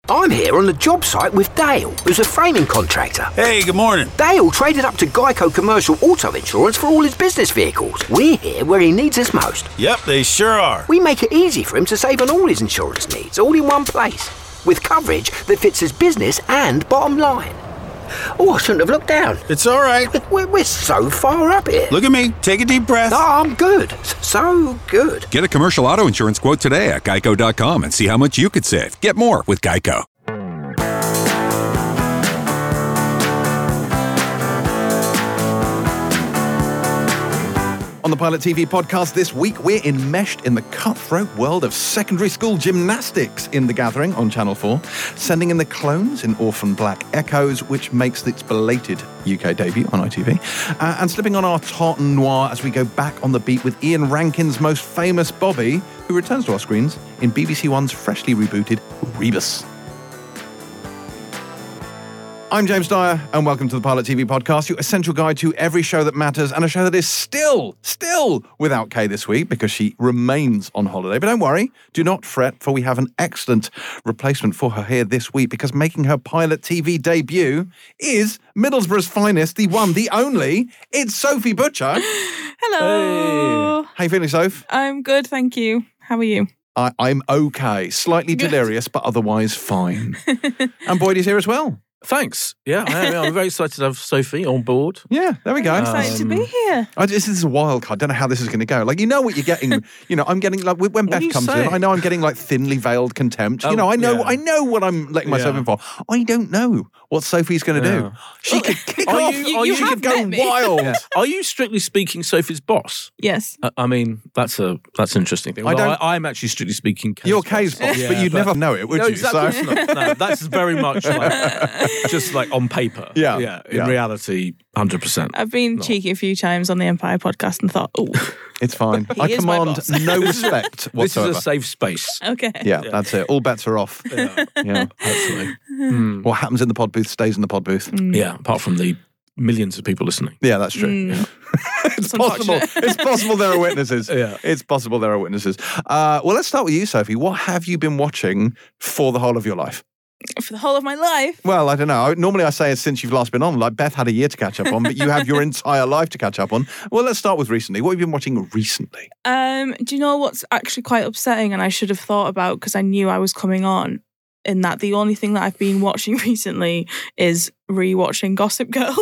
I'm here on the job site with Dale, who's a framing contractor. Hey, good morning. Dale traded up to Geico Commercial Auto Insurance for all his business vehicles. We're here where he needs us most. Yep, they sure are. We make it easy for him to save on all his insurance needs, all in one place, with coverage that fits his business and bottom line. Oh, I shouldn't have looked down. It's all right. We're so far up here. Look at me. Take a deep breath. Oh, I'm good. So good. Get a commercial auto insurance quote today at geico.com and see how much you could save. Get more with Geico. On the Pilot TV podcast this week, we're enmeshed in the cutthroat world of secondary school gymnastics in The Gathering on Channel 4, sending in the clones in Orphan Black Echoes, which makes its belated UK debut on ITV, and slipping on our tartan noir as we go back on the beat with Ian Rankin's most famous Bobby, who returns to our screens in BBC One's freshly rebooted Rebus. I'm James Dyer, and welcome to the Pilot TV podcast, your essential guide to every show that matters, and a show that is still without Kay this week because she remains on holiday. But don't worry, do not fret, for we have an excellent replacement for her here this week, because making her Pilot TV debut is Middlesbrough's finest, the one, the only, it's Sophie Butcher. Hello. How you feeling, Soph? I'm good, thank you. How are you? I'm okay, slightly delirious, but otherwise fine. And Boyd is here as well. Thanks. Yeah, I'm very excited to have Sophie on board. Yeah, there we go. I'm excited to be here. This is a wild card. I don't know how this is going to go. Like, you know what you're getting. I'm getting like when Beth comes in. I know I'm getting like thinly veiled contempt. I know what I'm letting myself in for. I don't know what Sophie's going to do. She could kick off. You she have could go met me. wild. Yeah. Are you strictly speaking Sophie's boss? Yes. I mean, that's an interesting thing. I'm actually strictly speaking Kay's You're Kay's boss, but you'd never know it, would you? Exactly. No, that's very much just like on paper. Yeah. In reality, 100%. I've been cheeky a few times on the Empire podcast and thought, oh, It's fine. He I is my command boss. no respect This whatsoever. is a safe space. okay. Yeah, that's it. All bets are off. Yeah, hopefully. What happens in the pod booth stays in the pod booth. Yeah, apart from the millions of people listening. Yeah, that's true. It's possible. It's possible there are witnesses. Yeah. It's possible there are witnesses. Well, let's start with you, Sophie. What have you been watching for the whole of your life? For the whole of my life. Well, I don't know. Normally I say it's since you've last been on. Like Beth had a year to catch up on, but you have your entire life to catch up on. Well, let's start with recently. What have you been watching recently? Do you know what's actually quite upsetting and I should have thought about because I knew I was coming on? In that the only thing that I've been watching recently is rewatching Gossip Girl.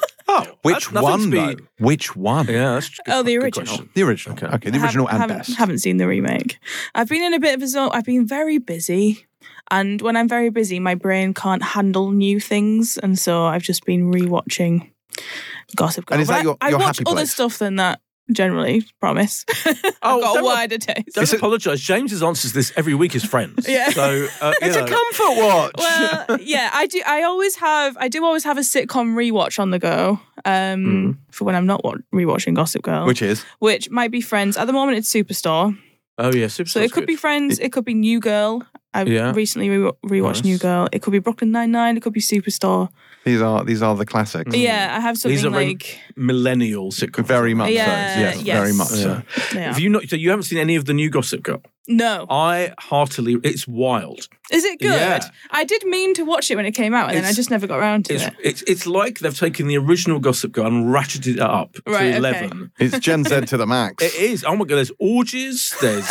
Which one, though? Which one? Yeah, that's Oh, the good original. question. The original. Okay, the original and best. Haven't seen the remake. I've been in a bit of a zone. I've been very busy. And when I'm very busy, my brain can't handle new things. And so I've just been rewatching Gossip Girl. And is that But your I watch happy other place? stuff than that, generally, promise. I've got a don't- wider taste. Don't apologise. James answers this every week as friends. Yeah. So It's a comfort watch. Well, yeah, I do. I do always have a sitcom rewatch on the go. For when I'm not rewatching Gossip Girl, which might be Friends. At the moment, it's Superstore. Oh yeah, Superstore's So it could be Friends. It could be New Girl. I recently rewatched New Girl. It could be Brooklyn Nine-Nine. It could be Superstore. These are the classics. Yeah, I have something These are like millennial sitcoms. Very much Yeah, so. Yes, yes. very much so. Yeah. Have you not? So you haven't seen any of the new Gossip Girl? No. I heartily. It's wild. Is it good? Yeah. I did mean to watch it when it came out, and then I just never got around to it. It's like they've taken the original Gossip Girl and ratcheted it up Right, to okay. 11. It's Gen Z to the max. It is. Oh my god! There's orgies. There's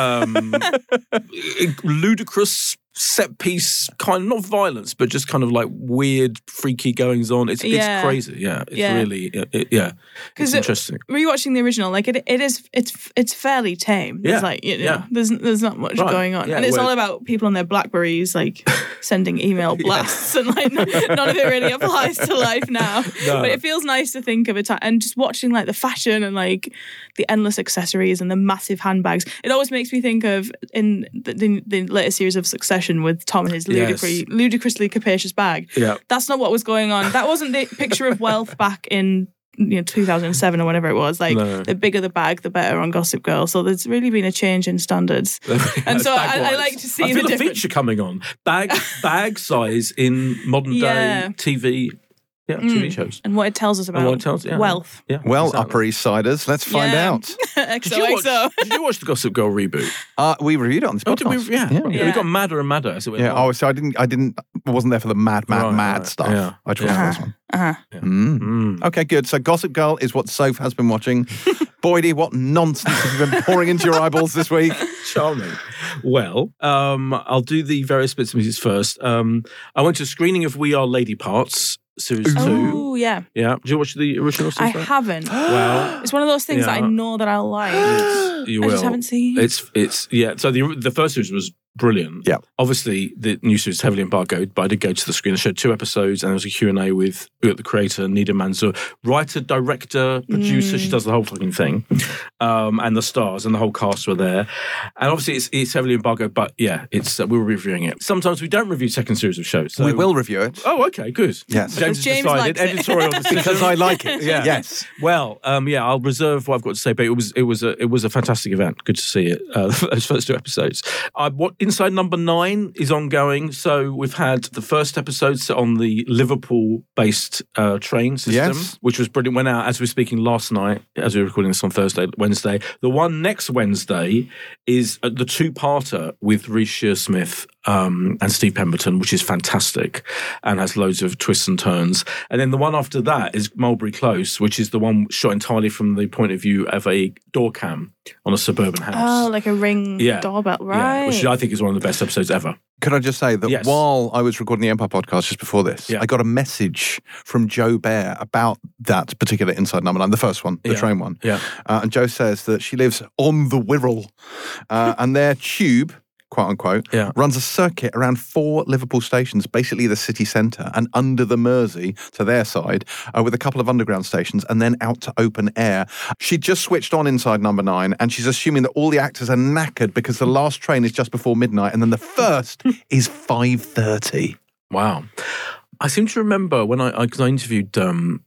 ludicrous set piece kind, not violence, but just kind of like weird, freaky goings on. It's crazy. Yeah, it's really It's interesting. Rewatching the original, like it's fairly tame. There's there's not much going on, and it's all about people on their Blackberries, like sending email blasts, and like none of it really applies to life now. No. But it feels nice to think of it, and just watching like the fashion and like the endless accessories and the massive handbags. It always makes me think of in the later series of Succession with Tom and his ludicrously capacious bag. Yeah. That's not what was going on. That wasn't the picture of wealth back in 2007 or whatever it was. Like the bigger the bag, the better on Gossip Girl. So there's really been a change in standards. And so I like to see I feel the a difference. feature coming on. Bag size in modern day TV. TV shows. And what it tells us about wealth. Yeah, well, exactly. Upper East Siders, let's find out. Did you watch the Gossip Girl reboot? We reviewed it on this podcast. We got madder and madder as it went on. Oh, so I wasn't there for the mad stuff. Yeah. I just watched this one. Okay, good. So Gossip Girl is what Soph has been watching. Boydie, what nonsense have you been pouring into your eyeballs this week? Charming. Well, I'll do the various bits and pieces first. I went to a screening of We Are Lady Parts, Series 2. Oh, yeah. Yeah. Did you watch the original series? I haven't. Well, it's one of those things that I know that I'll like. You will. I just haven't seen. It's So the first series was brilliant. Yeah. Obviously, the new series is heavily embargoed, but I did go to the screen. I showed 2 episodes, and there was a Q&A with the creator, Nida Manzoor, writer, director, producer. She does the whole fucking thing. And the stars and the whole cast were there. And obviously, it's heavily embargoed, but yeah, we were reviewing it. Sometimes we don't review second series of shows. So. We will review it. Oh, okay, good. Yes. James decided. Editorial decision. Because I like it. Yeah. Yes. Well, I'll reserve what I've got to say, but it was a fantastic event. Good to see it. Those first 2 episodes. Inside Number 9 is ongoing. So we've had the first episode set on the Liverpool-based train system, which was brilliant. Went out as we were speaking last night, as we were recording this on Wednesday. The one next Wednesday is the 2-parter with Reece Shearsmith and Steve Pemberton, which is fantastic and has loads of twists and turns. And then the one after that is Mulberry Close, which is the one shot entirely from the point of view of a door cam on a suburban house. Oh, like a Ring doorbell, right? Yeah, which I think is one of the best episodes ever. Could I just say that while I was recording the Empire podcast just before this, I got a message from Joe Bear about that particular Inside Number 9, the first one, the train one. Yeah. And Joe says that she lives on the Wirral and their tube, quote unquote, runs a circuit around 4 Liverpool stations, basically the city centre, and under the Mersey to their side, with a couple of underground stations, and then out to open air. She just switched on Inside Number 9, and she's assuming that all the actors are knackered because the last train is just before midnight, and then the first is 5:30. Wow. I seem to remember when I interviewed them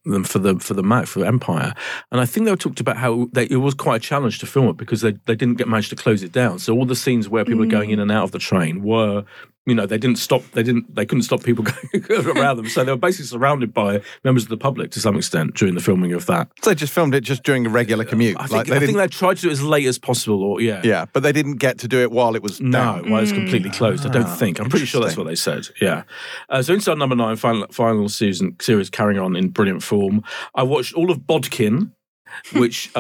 for Empire, and I think they talked about how it was quite a challenge to film it because they didn't manage to close it down. So all the scenes where people are going in and out of the train were, they couldn't stop people going around them. So they were basically surrounded by members of the public to some extent during the filming of that. So they just filmed it just during a regular commute. I think they tried to do it as late as possible, Yeah, but they didn't get to do it while it was down. While it was completely closed. I don't think. I'm pretty sure that's what they said. Yeah. So Inside Number 9, final series carrying on in brilliant form. I watched all of Bodkin, which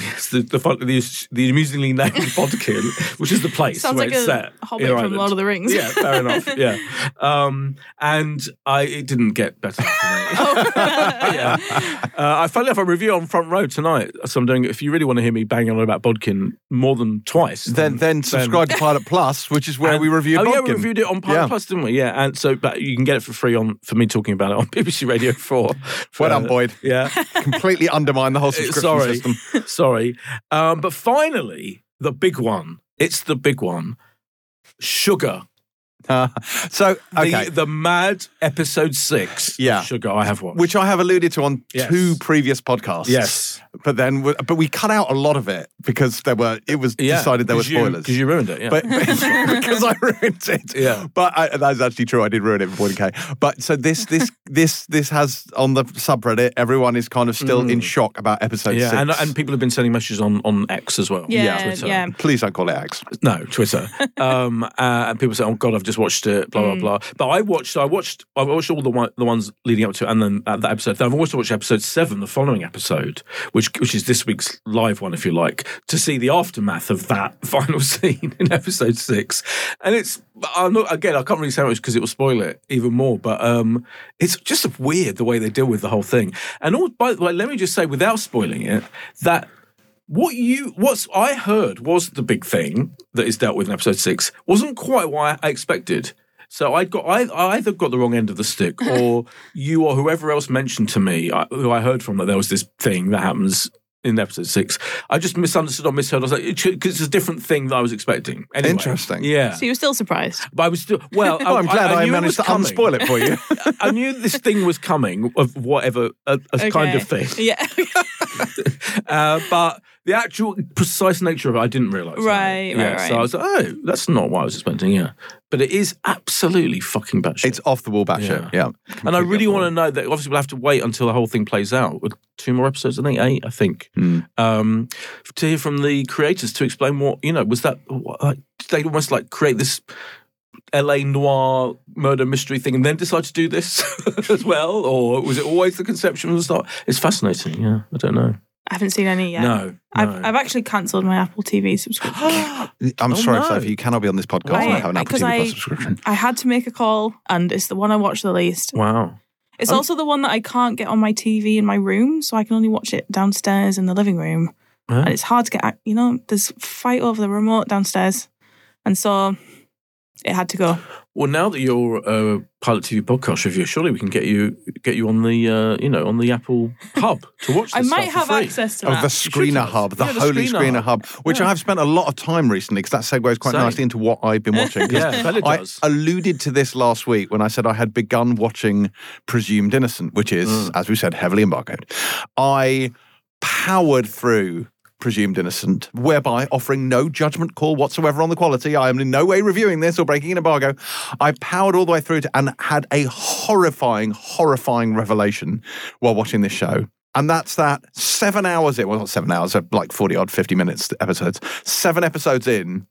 the amusingly named Bodkin, which is the place sounds where like it's a set. Hobbit from Ireland. Lord of the Rings. Yeah, fair enough. Yeah, and it didn't get better. I finally have a review on Front Row tonight. So I'm doing. If you really want to hear me bang on about Bodkin more than twice, then subscribe to Pilot Plus, which is where we reviewed Bodkin. Oh yeah, we reviewed it on Pilot Plus, didn't we? Yeah, and so but you can get it for free for me talking about it on BBC Radio 4. Well done, Boyd. Yeah, completely undermined the whole subscription system. Sorry. But finally, the big one. It's the big one. Sugar. The Mad episode 6 of Sugar I have watched. Which I have alluded to on 2 previous podcasts. Yes. But we cut out a lot of it because decided there were spoilers. Because you ruined it, But because I ruined it. Yeah. But that's actually true. I did ruin it before it came. But so this has on the subreddit, everyone is kind of still in shock about episode 6. And people have been sending messages on X as well. Yeah. Please don't call it X. No, Twitter. And people say, "Oh God, I've just watched it." Blah blah blah. But I watched all the ones leading up to it, and then that episode. I've also watched episode 7, the following episode, which is this week's live one, if you like, to see the aftermath of that final scene in episode 6. And I can't really say much because it will spoil it even more, but it's just weird the way they deal with the whole thing. And by the way, let me just say, without spoiling it, that what I heard was the big thing that is dealt with in episode 6 wasn't quite what I expected. So I either got the wrong end of the stick, or you or whoever else mentioned to me, who I heard from, that there was this thing that happens in episode 6. I just misunderstood or misheard. I was like, because it's a different thing that I was expecting. Anyway, interesting. Yeah. So you were still surprised? But I was still, I'm glad I managed to unspoil it for you. I knew this thing was coming, of whatever, a kind of thing. Yeah. But the actual precise nature of it, I didn't realise. Right. So I was like, oh, that's not what I was expecting, yeah. But it is absolutely fucking batshit. It's off the wall batshit, yeah. And I really want to know that, obviously we'll have to wait until the whole thing plays out. With 2 more episodes, I think, 8, I think. To hear from the creators to explain what, was that, like, did they almost like create this LA noir murder mystery thing and then decide to do this as well? Or was it always the conception from the start? It's fascinating, yeah. I don't know. I haven't seen any yet. No. I've actually cancelled my Apple TV subscription. I'm sorry, Sophie, you cannot be on this podcast and have an Apple TV Plus subscription. I had to make a call, and it's the one I watch the least. Wow. It's also the one that I can't get on my TV in my room, so I can only watch it downstairs in the living room. And it's hard to get, there's a fight over the remote downstairs. And so it had to go. Well, now that you're a Pilot TV podcast reviewer, surely we can get you on the on the Apple Hub to watch this I might stuff have for free. access to Oh, that. the Screener Hub, the Holy Screener Hub, which I've spent a lot of time recently, because that segues quite nicely into what I've been watching. Yeah, Bella I does. alluded to this last week when I said I had begun watching Presumed Innocent, which is, as we said, heavily embargoed. I powered through Presumed Innocent, whereby offering no judgment call whatsoever on the quality. I am in no way reviewing this or breaking an embargo. I powered all the way through it and had a horrifying revelation while watching this show. And that's that 7 hours in, well, not 7 hours, like 40-odd, 50 minutes episodes. 7 episodes in,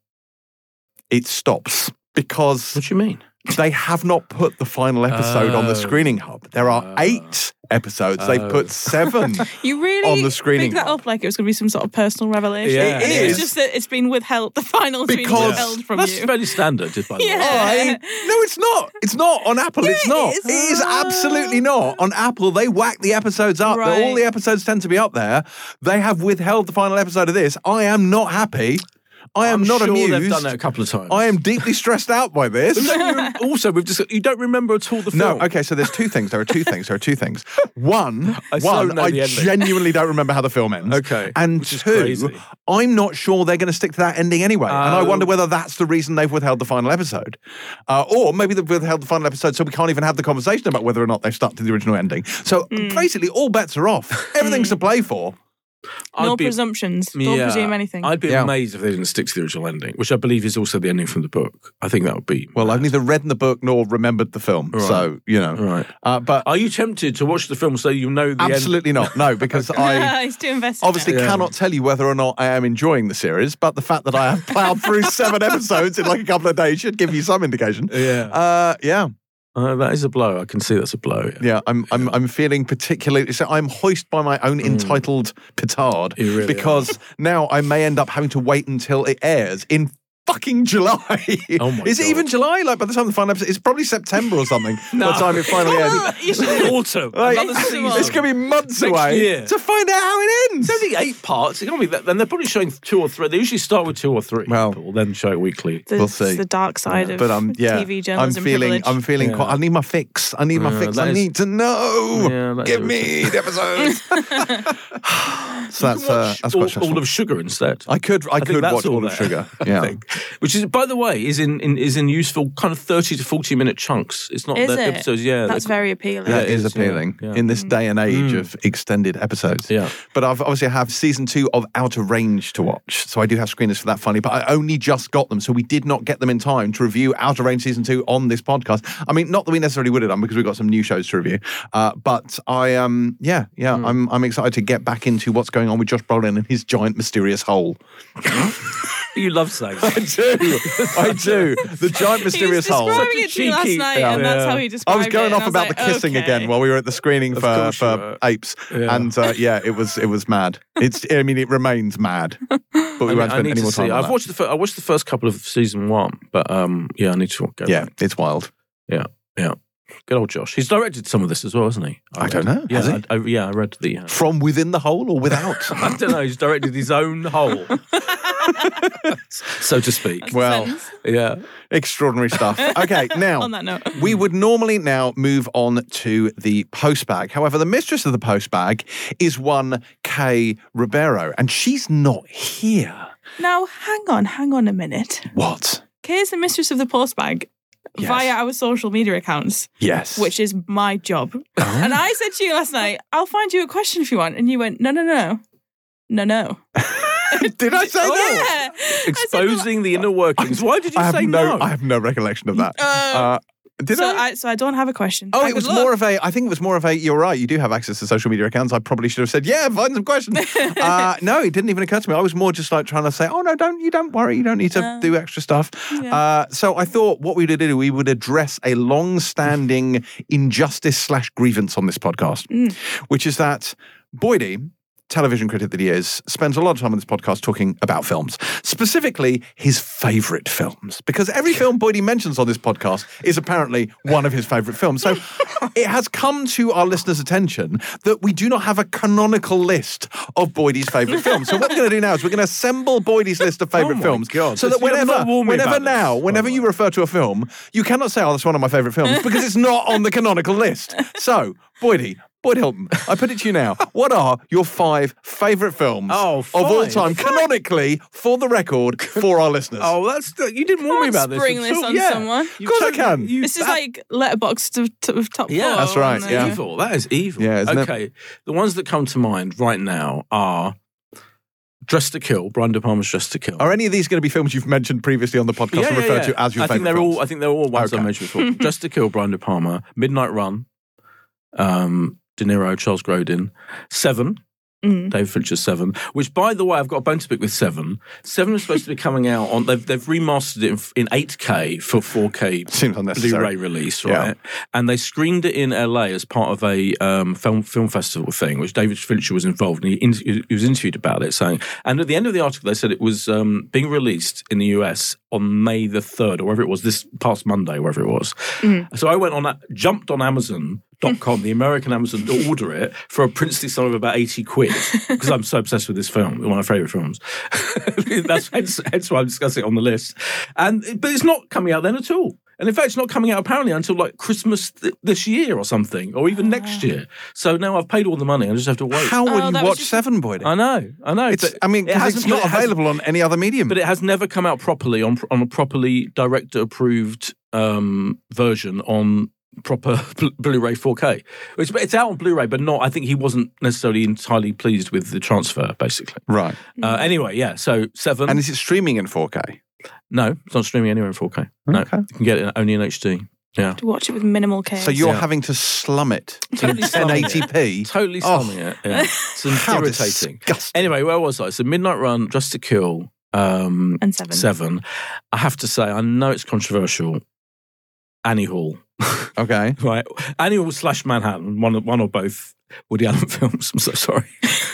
it stops because What do you mean? they have not put the final episode on the Screening Hub. There are 8 episodes. They've put 7 You really on the Screening picked that Hub. up like it was going to be some sort of personal revelation. Yeah. And It it was is. just that it's been withheld. The final's been Because- withheld from That's you. fairly standard, by the way. Yeah. No, it's not. It's not on Apple. It's not. it is. It is absolutely not. On Apple, they whack the episodes up. Right. All the episodes tend to be up there. They have withheld the final episode of this. I am not happy. I am I'm not sure amused. they've done that a couple of times. I am deeply stressed out by this. Also, you don't remember at all the No, film. okay, so there's 2 things. There are 2 things. One, I so know I the ending. genuinely don't remember how the film ends. Okay, And which is 2, crazy. I'm not sure they're going to stick to that ending anyway. And I Oh. wonder whether that's the reason they've withheld the final episode. Or maybe they've withheld the final episode so we can't even have the conversation about whether or not they've stuck to the original ending. So basically, all bets are off. Everything's to play for. No I'd be- presumptions. Don't presume anything. I'd be Yeah. amazed if they didn't stick to the original ending, which I believe is also the ending from the book. I think that would be. Well, I've neither read the book nor remembered the film. Right. So, Right. But Are you tempted to watch the film so you know the end? absolutely not. No, because I... He's too invested. Obviously, Yeah. cannot tell you whether or not I am enjoying the series, but the fact that I have ploughed through 7 episodes in like a couple of days should give you some indication. Yeah. That is a blow. I can see that's a blow. Yeah, I'm feeling particularly. So I'm hoist by my own entitled petard You really because now I may end up having to wait until it airs in fucking July. Oh my Is it God. even July? Like by the time the final episode, it's probably September or something. By the time it finally ends. You should Autumn. Like, Another season. it's going to be months Next away year. to find out how it ends. It's only 8 parts. It can't be that. Then they're probably showing 2 or 3. They usually start with 2 or 3. Well, people, then show it weekly. We'll see. The dark side of But TV journalism privilege. I'm feeling Yeah. quite. I need my fix. I need my fix. that I is- need to know. Yeah, that Give is me the episodes. So that's Watch quite all stressful. of Sugar instead. I could think that's watch all of there. Sugar. I Yeah. think. Which is, by the way, is in useful kind of 30 to 40 minute chunks. It's not Is the it? episodes. Yeah, That's very appealing. That it is is, appealing yeah. in this day and age of extended episodes. Yeah. But I've obviously have season 2 of Outer Range to watch. So I do have screeners for that funny, but I only just got them. So we did not get them in time to review Outer Range season 2 on this podcast. I mean, not that we necessarily would have done because we've got some new shows to review. But I I'm excited to get back into what's going on with Josh Brolin and his giant mysterious hole. You love saying that. I do. The giant mysterious he was hole. describing it to you last cheeky- night, yeah. and that's Yeah. how he described I was going it. off and about I was the like, kissing okay. again while we were at the screening for course you were. Apes, Yeah. and it was mad. It remains mad, but we won't I spend need any to more see. time on I've that. watched I watched the first couple of season 1, but I need to go. Yeah, back. it's wild. Yeah. Good old Josh. He's directed some of this as well, hasn't he? I don't know. Yeah, Has he? I read the. From within the hole or without? I don't know. He's directed his own hole, so to speak. Well, Sentence. Yeah. extraordinary stuff. Okay, now On that note. we would normally now move on to the post bag. However, the mistress of the post bag is one Kay Ribeiro, and she's not here. Now, hang on a minute. What? Kay's the mistress of the post bag Yes. via our social media accounts, Yes. which is my job. And I said to you last night, I'll find you a question if you want. And you went, no. No. Did I say no? Yeah. Exposing the inner workings. Why did you say no? I have no recollection of that. Did I? So I don't have a question. Oh, it was more of a. I think it was more of a. You're right. You do have access to social media accounts. I probably should have said, yeah, find some questions. No, it didn't even occur to me. I was more just like trying to say, oh no, don't worry. You don't need to do extra stuff. Yeah. So I thought what we would do, we would address a long-standing injustice/grievance on this podcast, which is that Boydie, television critic that he is, spends a lot of time on this podcast talking about films, specifically his favourite films, because every film Boydie mentions on this podcast is apparently one of his favourite films. So it has come to our listeners' attention that we do not have a canonical list of Boydie's favourite films. So what we're going to do now is we're going to assemble Boydie's list of favourite films, God. so that Whenever whenever you refer to a film, you cannot say, oh, that's one of my favourite films, because it's not on the canonical list. So, Boyd Hilton, I put it to you now. What are your 5 favourite films of all time, canonically, for the record, for our listeners? Oh, you didn't warn me about this. Spring this on someone. Of course I can. This is like Letterboxd to top 4. Yeah, that's right. That's Yeah. evil. That is evil. Yeah, isn't it? Okay. The ones that come to mind right now are Dressed to Kill, Brian De Palma's Dressed to Kill. Are any of these going to be films you've mentioned previously on the podcast and referred to as your favourite films? I think they're all ones I mentioned before. Dressed to Kill, Brian De Palma, Midnight Run, De Niro, Charles Grodin, Seven, David Fincher's Seven, which, by the way, I've got a bone to pick with Seven. Seven is supposed to be coming out on. They've remastered it in 8K for 4K Seems unnecessary. Blu-ray release, right? Yeah. And they screened it in LA as part of a film festival thing, which David Fincher was involved in. He was interviewed about it, saying, and at the end of the article, they said it was being released in the US on May the 3rd, or wherever it was, this past Monday, wherever it was. So I jumped on Amazon.com, the American Amazon, to order it for a princely sum of about 80 quid, because I'm so obsessed with this film, one of my favourite films. That's hence why I'm discussing it on the list. But it's not coming out then at all. And in fact, it's not coming out apparently until like Christmas this year or something, or even next year. So now I've paid all the money, I just have to wait. How will you watch Seven, Boyd? I know. It's not available on any other medium. But it has never come out properly on a properly director-approved version on proper Blu-ray 4K. It's out on Blu-ray, but not. I think he wasn't necessarily entirely pleased with the transfer, basically. Right. Anyway, yeah. So Seven. And is it streaming in 4K? No, it's not streaming anywhere in 4K. No, you can get it only in HD. Yeah. To watch it with minimal care. So you're having to slum it totally in 1080p. Totally slumming it. Yeah. It's irritating. Disgusting. Anyway, where was I? So Midnight Run, Dressed to Kill, and Seven. I have to say, I know it's controversial. Annie Hall. Okay. Right. Annie Hall / Manhattan, one or both Woody Allen films. I'm so sorry.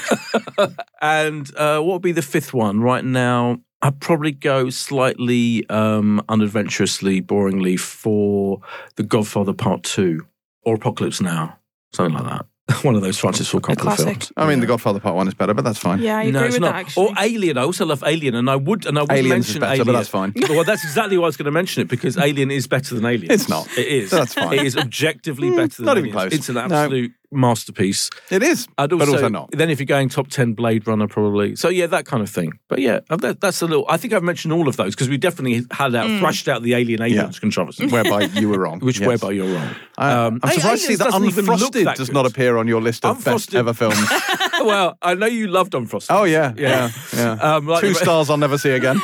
And what would be the 5th one? Right now, I'd probably go slightly unadventurously, boringly for The Godfather Part 2 or Apocalypse Now. Something like that. One of those Francis Ford Coppola films. I mean, The Godfather Part 1 is better, but that's fine. Yeah, I agree with that, actually. Or Alien. I also love Alien, and I would Aliens mention is better, Alien. but that's fine. Well, that's exactly why I was going to mention it, because Alien is better than Alien. It's not. It is. That's fine. It is objectively better than not Aliens. even close. It's an absolute masterpiece. It is, but also not. Then if you're going top 10 Blade Runner, probably. So yeah, that kind of thing. But yeah, that's a little. I think I've mentioned all of those because we definitely thrashed out the Aliens controversy, whereby you were wrong. Whereby you're wrong. I'm surprised to see that Unfrosted does not appear on your list of best ever films. Well, I know you loved Unfrosted. Oh yeah. 2 stars I'll never see again.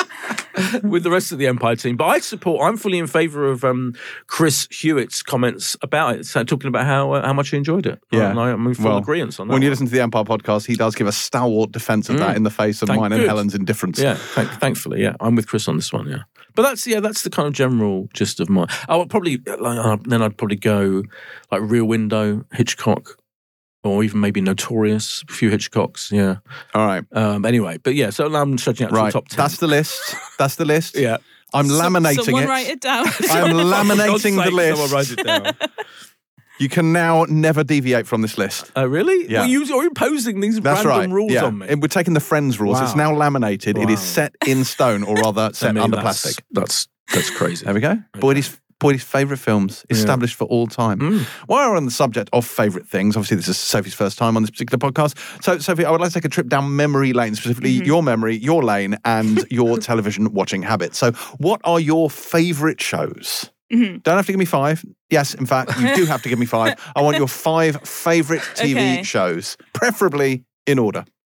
With the rest of the Empire team. But I'm fully in favour of Chris Hewitt's comments about it, talking about how much he enjoyed it. Yeah. And I'm in full agreement on that. When you listen to the Empire podcast, he does give a stalwart defence of that in the face of mine and Helen's indifference. Yeah, thankfully, yeah. I'm with Chris on this one, yeah. But that's the kind of general gist of mine. I would probably, then I'd probably go like Rear Window, Hitchcock, or even maybe Notorious, a few Hitchcocks, yeah. All right. Anyway, but yeah, so I'm stretching out to the top 10. That's the list. Yeah. I'm laminating someone it. write it down. I'm laminating the list. Someone write it down. You can now never deviate from this list. Oh, really? Yeah. Well, you're imposing these random rules on me. We're taking the Friends rules. Wow. It's now laminated. Wow. It is set in stone, or rather set under plastic. That's crazy. There we go. Okay. Boydie's favourite films, established for all time. While we're on the subject of favourite things, obviously this is Sophie's first time on this particular podcast. So, Sophie, I would like to take a trip down memory lane, specifically your memory, your lane, and your television watching habits. So, what are your favourite shows? Don't have to give me 5. Yes, in fact, you do have to give me 5. I want your 5 favourite TV shows, preferably in order.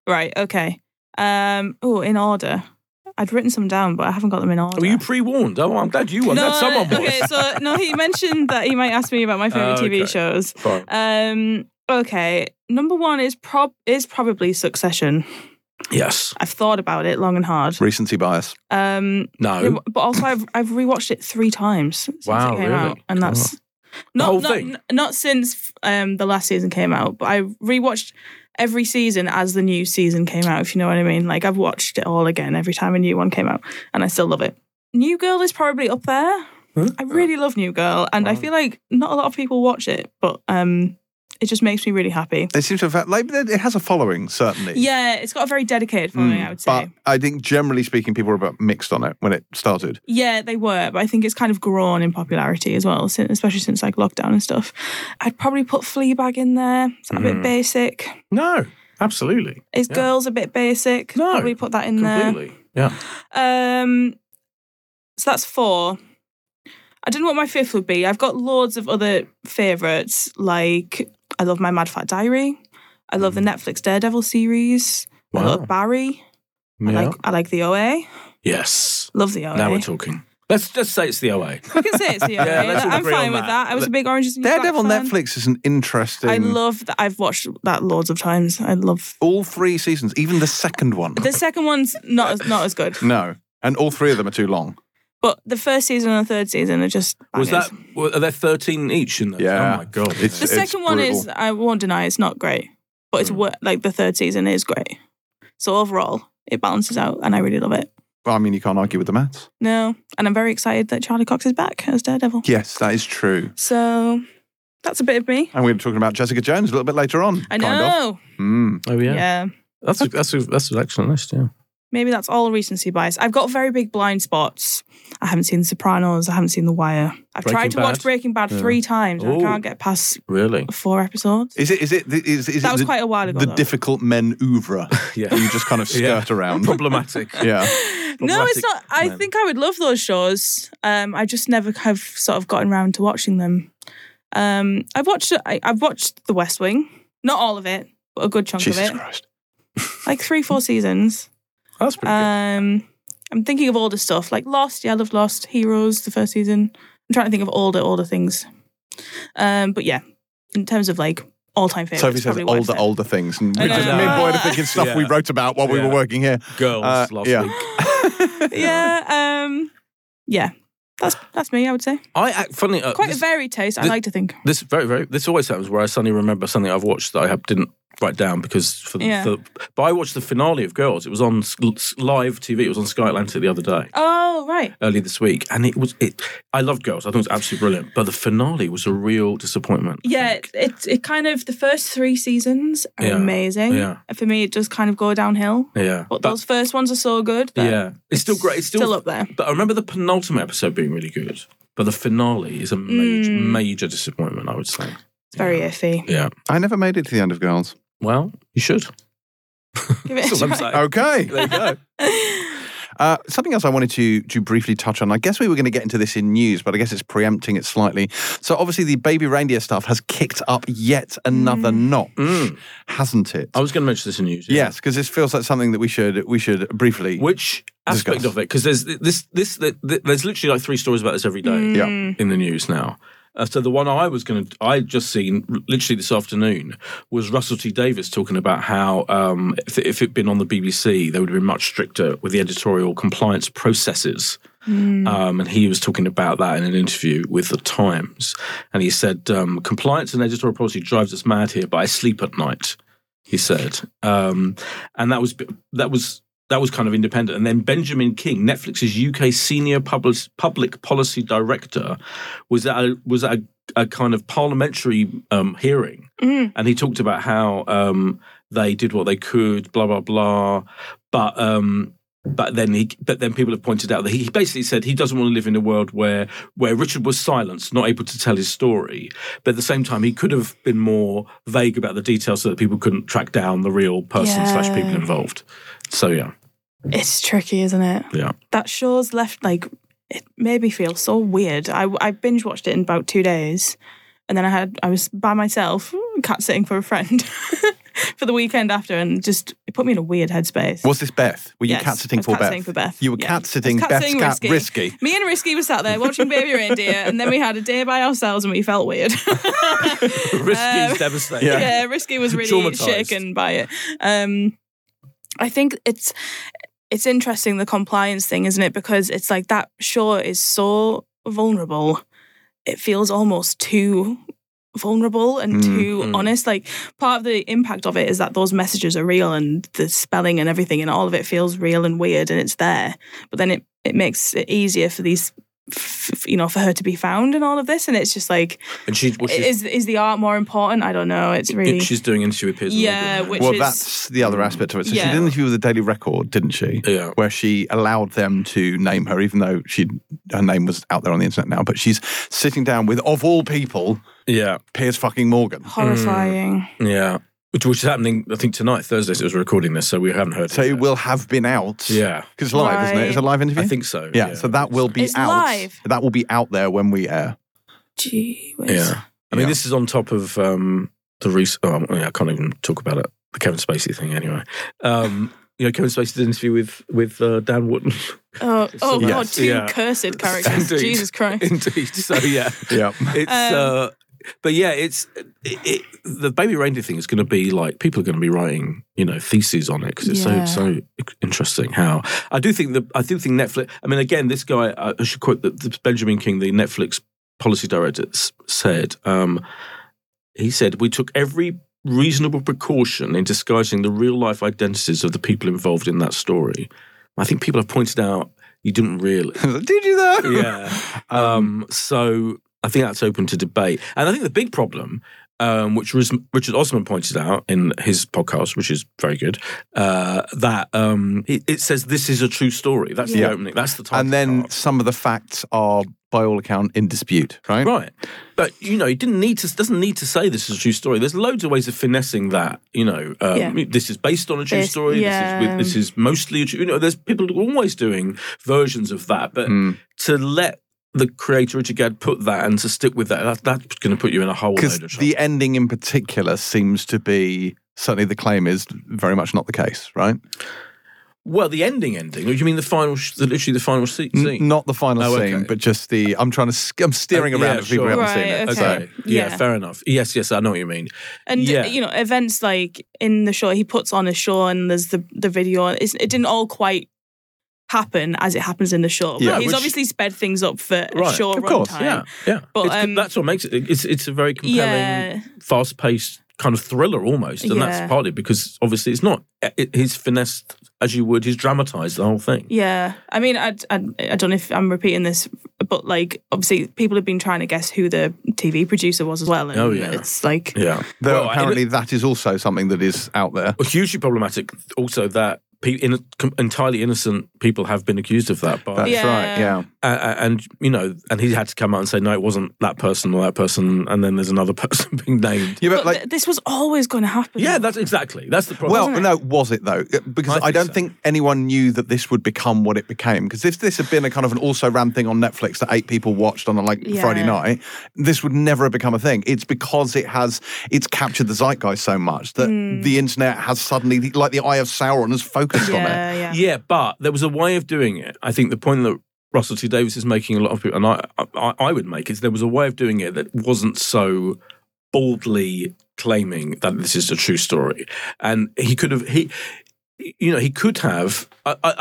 Right, okay. In order. I'd written some down, but I haven't got them in order. Were you pre-warned? Oh, I'm glad you were. No, Glad someone was. okay, so no, he mentioned that he might ask me about my favourite TV shows. Fine. Okay, number one is probably Succession. Yes. I've thought about it long and hard. Recency bias. No. But also I've rewatched it 3 times since Wow, it came really? out, and that's The whole thing? Not since the last season came out, but I rewatched every season as the new season came out, if you know what I mean. Like, I've watched it all again every time a new one came out, and I still love it. New Girl is probably up there. Huh? I really love New Girl, and I feel like not a lot of people watch it, but it just makes me really happy. It seems to have, like, it has a following, certainly. Yeah, it's got a very dedicated following, I would say. But I think, generally speaking, people were a bit mixed on it when it started. Yeah, they were, but I think it's kind of grown in popularity as well, especially since like lockdown and stuff. I'd probably put Fleabag in there. Is that a bit basic? No, absolutely. Is Girls a bit basic? No, probably put that in completely. there. Yeah. So that's 4. I don't know what my 5th would be. I've got loads of other favourites, like I love My Mad Fat Diary. I love the Netflix Daredevil series. I Wow. love Barry. Yeah. I like the OA. Yes. Love the OA. Now we're talking. Let's just say it's the OA. I can say it's the OA. Yeah, let's all I'm agree fine on with that. that. I was a big Orange is the New Black Daredevil fan. Netflix is an interesting... I love that. I've watched that loads of times. I love all 3 seasons, even the second one. the second one's not as good, No. And all 3 of them are too long. but the first season and the third season are just Was bangers. that? Are there 13 each in there? Yeah. Oh my god. It's- The second one brutal. is, I won't deny, it's not great, but it's like the third season is great. So overall, it balances out, and I really love it. Well, I mean, you can't argue with the maths. No, and I'm very excited that Charlie Cox is back as Daredevil. Yes, that is true. So that's a bit of me. And we're talking about Jessica Jones a little bit later on. I Kind of. know. Oh yeah. Yeah. That's an excellent list. Yeah. Maybe that's all recency bias. I've got very big blind spots. I haven't seen The Sopranos. I haven't seen The Wire. I've tried to watch Bad? Breaking Bad 3 times, and I Oh. can't get past Really? 4 episodes. Is it That was quite a while ago, the though. difficult men oeuvre Yeah. that you just kind of skirt around? Problematic. Yeah. No, it's Problematic not. I men. think I would love those shows. I just never have sort of gotten around to watching them. I've watched The West Wing. Not all of it, but a good chunk Jesus of it. Christ. Like 3-4 seasons. That's pretty good. I'm thinking of older stuff, like Lost. Yeah, I love Lost. Heroes, the first season. I'm trying to think of older things. But yeah, in terms of like all-time favorites. Sophie says probably West End. older things. And we know. just, me and Boyd are thinking stuff Yeah. we wrote about while we Yeah. were working here. Girls last yeah. week. Yeah. That's me, I would say. Funny. Quite a varied taste, I this- like to think. This This always happens where I suddenly remember something I've watched that I didn't write down because but I watched the finale of Girls. It was on live TV. It was on Sky Atlantic the other day, Oh, right. earlier this week, and I loved Girls. I thought it was absolutely brilliant, but the finale was a real disappointment. Yeah, it kind of, the first 3 seasons are Yeah, amazing. yeah. For me, it does kind of go downhill. Yeah, But those first ones are so good. that yeah, it's still great. It's still up there. But I remember the penultimate episode being really good. But the finale is a major disappointment, I would say. It's very iffy. Yeah. I never made it to the end of Girls. Well, you should. Give it That's a what I'm try. saying. Okay. There you go. Something else I wanted to briefly touch on. I guess we were going to get into this in news, but I guess it's preempting it slightly. So obviously the baby reindeer stuff has kicked up yet another notch, hasn't it? I was going to mention this in news. Yes, because this feels like something that we should briefly. Which aspect discuss. of it? Because there's there's literally like 3 stories about this every day Yeah. in the news now. So the one I just seen literally this afternoon was Russell T Davies talking about how if it'd been on the BBC, they would have been much stricter with the editorial compliance processes. And he was talking about that in an interview with The Times. And he said, compliance and editorial policy drives us mad here, but I sleep at night, he said. And that was kind of independent. And then Benjamin King, Netflix's UK senior public policy director, was at a kind of parliamentary hearing, and he talked about how they did what they could, blah blah blah, but then people have pointed out that he basically said he doesn't want to live in a world where Richard was silenced, not able to tell his story, but at the same time he could have been more vague about the details so that people couldn't track down the real person / people involved. So yeah. It's tricky, isn't it? Yeah. That show's left, like, it made me feel so weird. I binge watched it in about 2 days, and then I was by myself, cat sitting for a friend. for the weekend after, and just it put me in a weird headspace. Was this Beth? Were you Yes, cat sitting I was for cat Beth? sitting for Beth. You were Yeah. cat sitting I was cat Beth's sitting cat Risky. Me and Risky were sat there watching Baby Reindeer, and then we had a day by ourselves, and we felt weird. Risky's devastating. Yeah, Risky was really Traumatised. shaken by it. I think it's interesting, the compliance thing, isn't it? Because it's like that show is so vulnerable. It feels almost too vulnerable and too honest. Like, part of the impact of it is that those messages are real, and the spelling and everything, and all of it feels real and weird, and it's there. But then it makes it easier for these, for her to be found in all of this, and it's just like, And is the art more important? I don't know. It's really she's doing interview with Piers Morgan. which Well, is that's the other aspect of it. So she Yeah. did an interview with the Daily Record, didn't she? Yeah. Where she allowed them to name her, even though her name was out there on the internet now. But she's sitting down with, of all people, Yeah, Piers fucking Morgan. horrifying. yeah. Which is happening, I think, tonight, Thursday, so it was recording this, so we haven't heard So it it yet. will have been out. Yeah. Because it's live, isn't it? It's a live interview? I think so. Yeah, so that will be It's out. live. That will be out there when we air. Gee whiz. Yeah. I mean, Yeah. this is on top of the recent... I can't even talk about it. The Kevin Spacey thing, anyway. Kevin Spacey did an interview with Dan Wootton. Oh God, Yes. two Yeah. cursed characters. Indeed. Jesus Christ. Indeed. So, yeah. Yeah. It's... but yeah, the Baby Reindeer thing is going to be like, people are going to be writing, theses on it, because it's Yeah. so interesting how I do think Netflix. I mean, again, this guy, I should quote the Benjamin King, the Netflix policy director, said. He said, "We took every reasonable precaution in disguising the real life identities of the people involved in that story." I think people have pointed out you didn't really. Did you though? Yeah. So I think that's open to debate. And I think the big problem, which Richard Osman pointed out in his podcast, which is very good, that it says this is a true story. That's the opening. That's the title. And then card. some of the facts are, by all account, in dispute, right? Right. But, he doesn't need to say this is a true story. There's loads of ways of finessing that, This is based on a true story. Yeah. This is mostly a true... there's people always doing versions of that. But to let the creator, Richard Gadd, put that and to stick with that, that's going to put you in a whole load of Because trouble. the ending in particular seems to be, certainly the claim is very much not the case, right? Well, the ending. Or you mean the final, literally the final scene? Not the final Oh, scene, okay. but just I'm steering around yeah, if people sure. haven't seen Right, it. okay. So, Okay. Yeah, Yeah. fair enough. Yes, I know what you mean. And Yeah. events like in the show, he puts on a show, and there's the video. It didn't all quite happen as it happens in the show. Yeah, But he's which- obviously sped things up for a Right, show of course, runtime. Yeah. But, That's what makes it. It's a very compelling, Yeah. fast-paced kind of thriller almost, and Yeah. that's partly because obviously it's not. He's finessed as you would. He's dramatised the whole thing. Yeah, I mean, I don't know if I'm repeating this, but like, obviously, people have been trying to guess who the TV producer was as well. And Oh, yeah. it's like, Yeah. though Well, apparently that is also something that is out there. hugely problematic. Also, that entirely innocent people have been accused of that. By That's Yeah. right, yeah. and and he had to come out and say no, it wasn't that person or that person, and then there's another person being named. Yeah, but but like, this was always going to happen. Yeah, that's the problem. well, no, was it though? Because I I think don't so. think anyone knew that this would become what it became. Because if this had been a kind of an also ran thing on Netflix that 8 people watched on a Yeah. Friday night, this would never have become a thing. It's because it's captured the zeitgeist so much that the internet has suddenly, like the eye of Sauron, has focused on it. Yeah. Yeah, but there was a way of doing it. I think the point that Russell T Davies is making, a lot of people, and I would make, is there was a way of doing it that wasn't so baldly claiming that this is a true story, and he could have he could have. I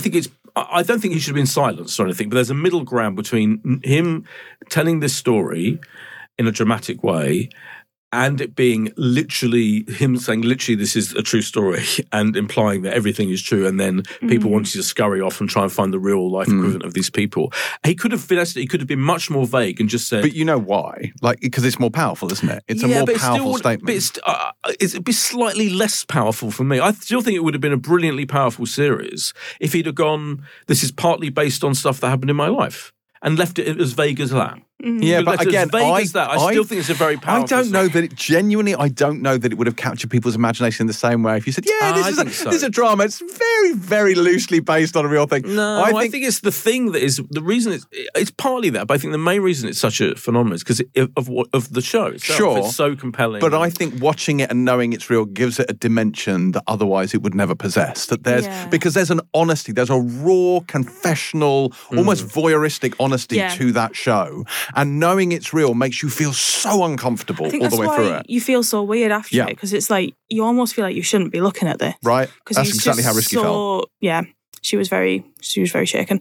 don't think he should have been silenced or anything, but there's a middle ground between him telling this story in a dramatic way and it being literally him saying literally this is a true story and implying that everything is true, and then people wanting to scurry off and try and find the real life equivalent of these people. He could have finessed it. He could have been much more vague and just said... But you know why? Like, because it's more powerful, isn't it? It's a more powerful statement. But it'd be slightly less powerful for me. I still think it would have been a brilliantly powerful series if he'd have gone, this is partly based on stuff that happened in my life, and left it as vague as that. Yeah, but as again, vague as that, I still think it's a very powerful. I don't know that I don't know that it would have captured people's imagination in the same way if you said, this is a drama. It's very, very loosely based on a real thing. No, I think it's the thing that is the reason. It's partly that, but I think the main reason it's such a phenomenon is because of the show itself. Sure, it's so compelling. But I think watching it and knowing it's real gives it a dimension that otherwise it would never possess. Because there's an honesty, there's a raw, confessional, almost voyeuristic honesty to that show. And knowing it's real makes you feel so uncomfortable all the way through it. You feel so weird after it because it's like you almost feel like you shouldn't be looking at this, right? That's exactly how risky felt. Yeah, she was very shaken.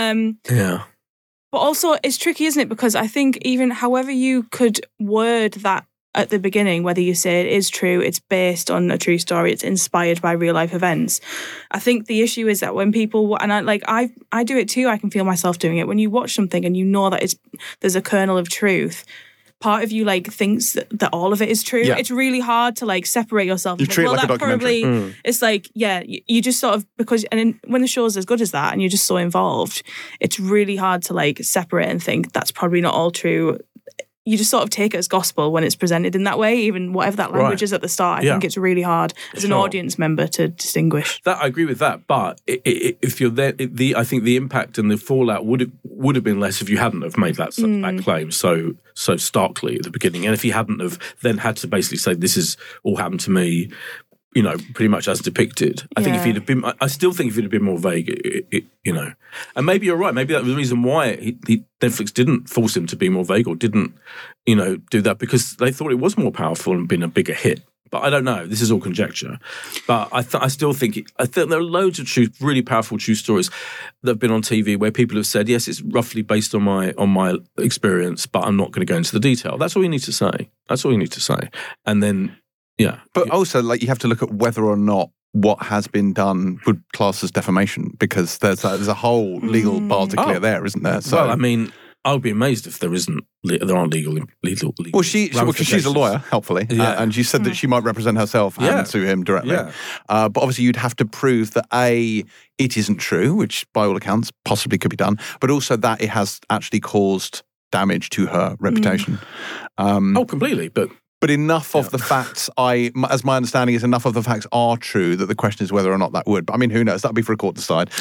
Yeah, but also it's tricky, isn't it? Because I think even however you could word that at the beginning, whether you say it is true, it's based on a true story, it's inspired by real life events. I think the issue is that when people, and I do it too, I can feel myself doing it. When you watch something and you know that there's a kernel of truth, part of you thinks that all of it is true. Yeah. It's really hard to separate yourself. You treat it like a documentary. It's you just sort of, because, when the show's as good as that and you're just so involved, it's really hard to separate and think that's probably not all true. You just sort of take it as gospel when it's presented in that way, even whatever that language is at the start. I think it's really hard as an audience member to distinguish. That I agree with that, but if you're there, I think the impact and the fallout would have been less if you hadn't have made that claim so starkly at the beginning, and if you hadn't have then had to basically say this is all happened to me, pretty much as depicted. I think if he'd have been, I still think if he'd have been more vague, and maybe you're right. Maybe that was the reason why Netflix didn't force him to be more vague or didn't, do that, because they thought it was more powerful and been a bigger hit. But I don't know. This is all conjecture. But I still think there are loads of really powerful true stories that have been on TV where people have said, yes, it's roughly based on my experience, but I'm not going to go into the detail. That's all you need to say. And then. Yeah. But also, you have to look at whether or not what has been done would class as defamation, because there's a whole legal bar to clear there, isn't there? So, well, I mean, I would be amazed if there aren't legal. Well, she's a lawyer, helpfully, and she said that she might represent herself and sue him directly. Yeah. But obviously, you'd have to prove that A, it isn't true, which by all accounts possibly could be done, but also that it has actually caused damage to her reputation. Completely, But enough of the facts, as my understanding is, enough of the facts are true that the question is whether or not that would. But I mean, who knows? That'll be for a court to decide.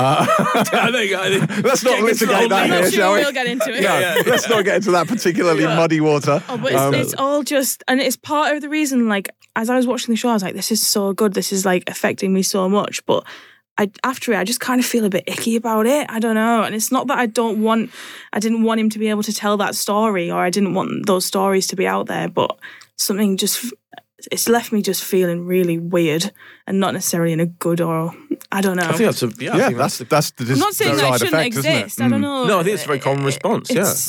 Let's not litigate that here, shall we? We'll get into it. Let's not get into that particularly muddy water. Oh, but it's all just, and it's part of the reason, as I was watching the show, I was like, this is so good. This is affecting me so much. But after it, I just kind of feel a bit icky about it. I don't know. And it's not that I didn't want him to be able to tell that story, or I didn't want those stories to be out there, but something it's left me just feeling really weird, and not necessarily in a good, or I don't know. I think that's that's the I'm not saying that shouldn't effect, exist. I don't know. No, I think it's a very common response. There's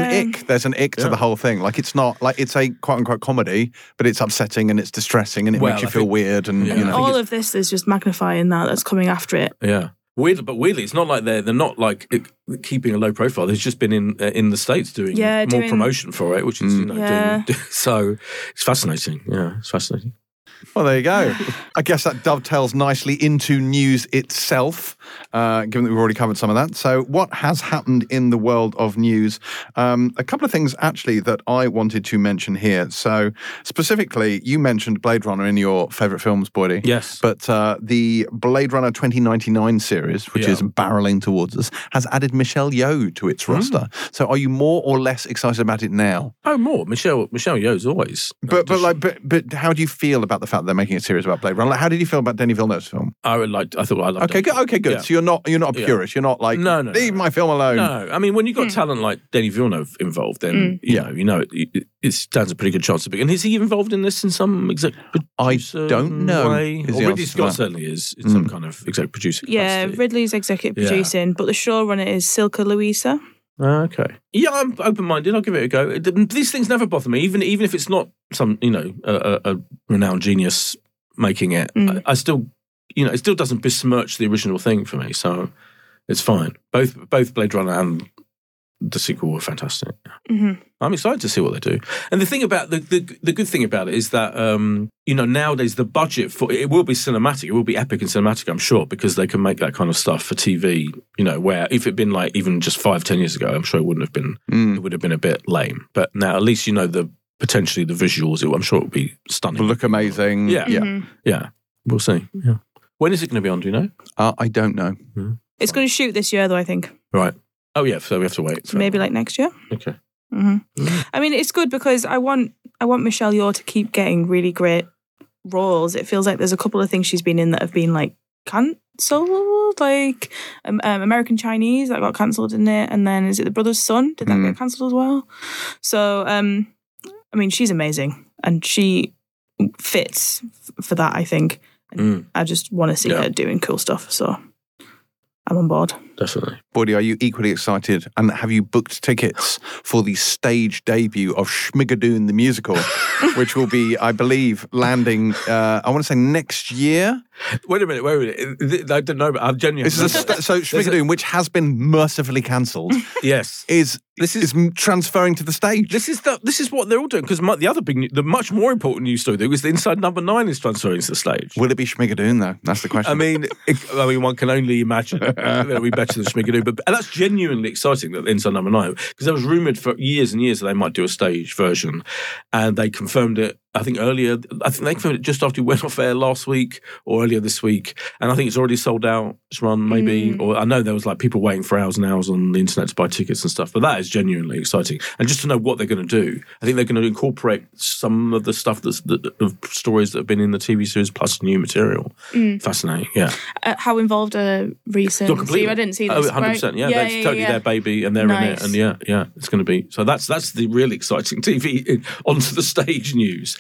an ick to the whole thing. It's not it's a quote unquote comedy, but it's upsetting and it's distressing and it makes you feel weird, and all of this is just magnifying that's coming after it. Yeah. Weirdly, it's not like they're not keeping a low profile. They've just been in the States doing more promotion for it, which is doing, so it's fascinating. Yeah, it's fascinating. Well, there you go. I guess that dovetails nicely into news itself, given that we've already covered some of that. So what has happened in the world of news? A couple of things, actually, that I wanted to mention here. So specifically, you mentioned Blade Runner in your favourite films, Boydie. Yes. But the Blade Runner 2099 series, which is barreling towards us, has added Michelle Yeoh to its roster. So are you more or less excited about it now? Oh, more. Michelle Yeoh's always. But how do you feel about the fact they're making a series about Blade Runner? How did you feel about Denis Villeneuve's film? I loved it. Okay, good. Yeah. So you're not a purist. You're not like, leave my film alone. No, I mean, when you've got talent like Denis Villeneuve involved, then it stands a pretty good chance to be. And is he involved in this in some exec producer? I don't know. Ridley Scott certainly is in some kind of exec producer capacity. Yeah, Ridley's executive producing, but the showrunner is Silke Louisa. Okay. Yeah, I'm open-minded. I'll give it a go. These things never bother me, even if it's not some, a renowned genius making it. I still, it still doesn't besmirch the original thing for me, so it's fine. Both Blade Runner and the sequel were fantastic. Mm-hmm. I'm excited to see what they do. And the thing about the good thing about it is that nowadays the budget for it will be cinematic, it will be epic and cinematic, I'm sure, because they can make that kind of stuff for TV. Where if it'd been like even just 5-10 years ago, I'm sure it wouldn't have been. It would have been a bit lame. But now at least potentially the visuals. I'm sure it will be stunning. Will look amazing. Yeah, yeah. We'll see. Yeah. When is it going to be on? Do you know? I don't know. It's going to shoot this year, though, I think. Right. Oh yeah. So we have to wait. So maybe like next year. Okay. Mm-hmm. I mean, it's good because I want Michelle Yeoh to keep getting really great roles. It feels like there's a couple of things she's been in that have been like cancelled, like American Chinese that got cancelled, in it? And then is it The Brother's Son? Did that get cancelled as well? So, I mean, she's amazing and she fits for that, I think. And I just want to see her doing cool stuff. So I'm on board. Definitely. Bordy, are you equally excited? And have you booked tickets for the stage debut of Schmigadoon the Musical, which will be, I believe, landing, I want to say next year? Wait a minute. I don't know, but I'm genuinely... So Schmigadoon, which has been mercifully cancelled, yes, is transferring to the stage. This is what they're all doing, because the much more important news story though is the Inside Number 9 is transferring to the stage. Will it be Schmigadoon though? That's the question. I mean, one can only imagine it'll be better than Schmigadoon, and that's genuinely exciting that Inside Number 9, because there was rumoured for years and years that they might do a stage version, and they confirmed it. I think they confirmed it just after we went off air last week or earlier this week, and I think it's already sold out. It's run maybe, or I know there was like people waiting for hours and hours on the internet to buy tickets and stuff. But that is genuinely exciting, and just to know what they're going to do, I think they're going to incorporate some of the stuff of stories that have been in the TV series plus new material. Fascinating, yeah. How involved are Reese and Steve? I didn't see this. 100%. Yeah, that's totally their baby, and they're nice. in it, and yeah, it's going to be. So that's the really exciting TV onto the stage news.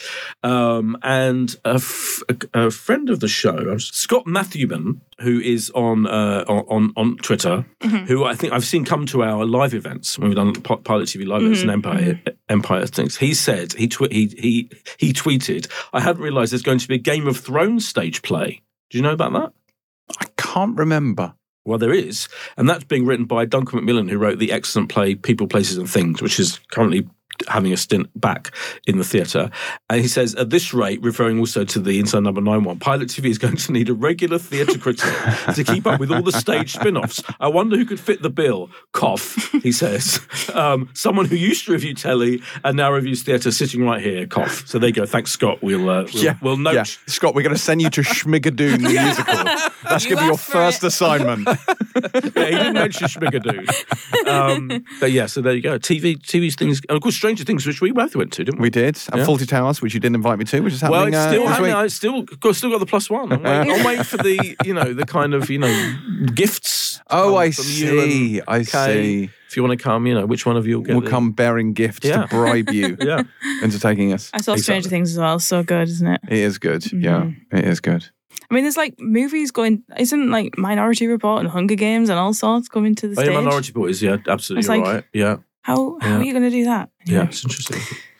And a friend of the show, Scott Matthewman, who is on Twitter, who I think I've seen come to our live events when we've done Pilot TV live events and Empire things. He said he tweeted, "I hadn't realised there's going to be a Game of Thrones stage play." Do you know about that? I can't remember. Well, there is, and that's being written by Duncan Macmillan, who wrote the excellent play People, Places and Things, which is currently having a stint back in the theatre. And he says, at this rate, referring also to the Inside Number 9 one, Pilot TV is going to need a regular theatre critic to keep up with all the stage spin-offs. I wonder who could fit the bill. Cough, he says. Someone who used to review telly and now reviews theatre sitting right here. Cough. So there you go. Thanks, Scott. We'll note. Yeah. Scott, we're going to send you to Schmigadoon the musical. That's going to be your first assignment. Yeah, he didn't mention Schmigadoon. But yeah, so there you go. TV's things, and of course, Stranger Things, which we both went to, didn't we? We did. And Fawlty Towers, which you didn't invite me to, which is happening. Well, it's still this happening. week. I still got the +1. I'm waiting for the kind of gifts. Oh, I see. I see. If you want to come, which one of you will get We'll come bearing gifts to bribe you into taking us. I saw Stranger Things as well. So good, isn't it? It is good. Yeah, it is good. I mean, there's like movies going, isn't like Minority Report and Hunger Games and all sorts coming to the stage? Yeah, Minority Report is, absolutely right. Yeah. How are you going to do that? Anyway. Yeah, it's interesting.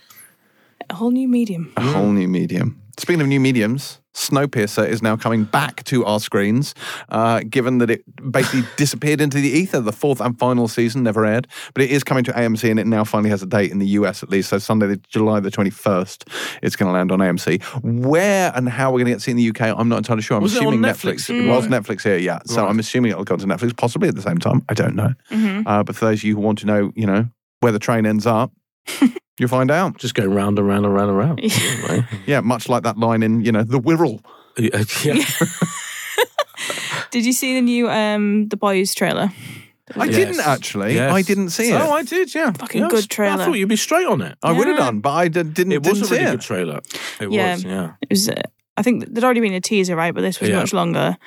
A whole new medium. A whole new medium. Speaking of new mediums, Snowpiercer is now coming back to our screens, given that it basically disappeared into the ether. The fourth and final season never aired, but it is coming to AMC, and it now finally has a date in the US at least. So Sunday, July the 21st, it's going to land on AMC. Where and how we're going to get to see it in the UK, I'm not entirely sure. I'm assuming Netflix. It was Netflix here, yeah. So right. I'm assuming it'll go to Netflix, possibly at the same time. I don't know. But for those of you who want to know, where the train ends up, you'll find out. Just go round and round and round and round. Yeah, much like that line in, The Wirral. Yeah. Did you see the new The Boys trailer? I didn't actually. Yes. I didn't see it. Oh, I did, yeah. Fucking good trailer. I thought you'd be straight on it. I would have done, but I didn't It was didn't a really see good trailer. It was. I think there'd already been a teaser, right? But this was much longer.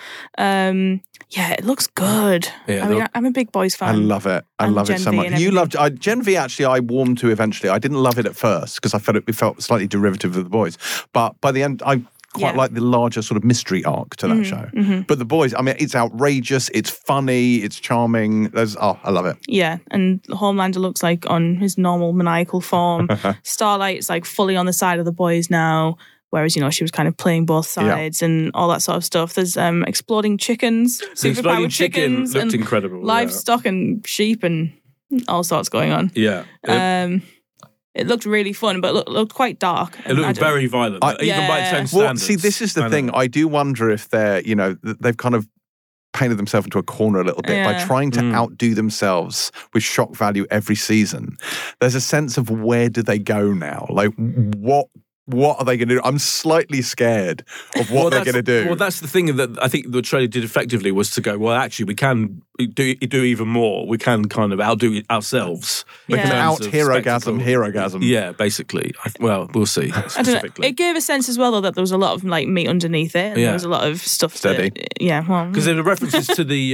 It looks good. Yeah, I mean, I'm a big Boys fan. I love it. I love it so much. You loved Gen V. Actually, I warmed to eventually. I didn't love it at first because I felt it felt slightly derivative of The Boys. But by the end, I quite like the larger sort of mystery arc to that show. But The Boys, I mean, it's outrageous. It's funny. It's charming. I love it. Yeah, and Homelander looks like on his normal maniacal form. Starlight's like fully on the side of The Boys now. Whereas, she was kind of playing both sides and all that sort of stuff. There's exploding chickens, superpowered chickens, looked and incredible. Livestock and sheep and all sorts going on. Yeah. It looked really fun, but looked quite dark. It looked very violent, even by its own standards. Well, see, this is the thing. I do wonder if they're, they've kind of painted themselves into a corner a little bit by trying to outdo themselves with shock value every season. There's a sense of where do they go now? Like, what are they going to do? I'm slightly scared of what they're going to do. Well, that's the thing that I think the trailer did effectively was to go, well, actually, we can do even more. We can kind of outdo it ourselves. We can hero-gasm. Yeah, basically. Well, we'll see. I don't know. It gave a sense as well, though, that there was a lot of like meat underneath it, and there was a lot of stuff. Steady. Because there were references to the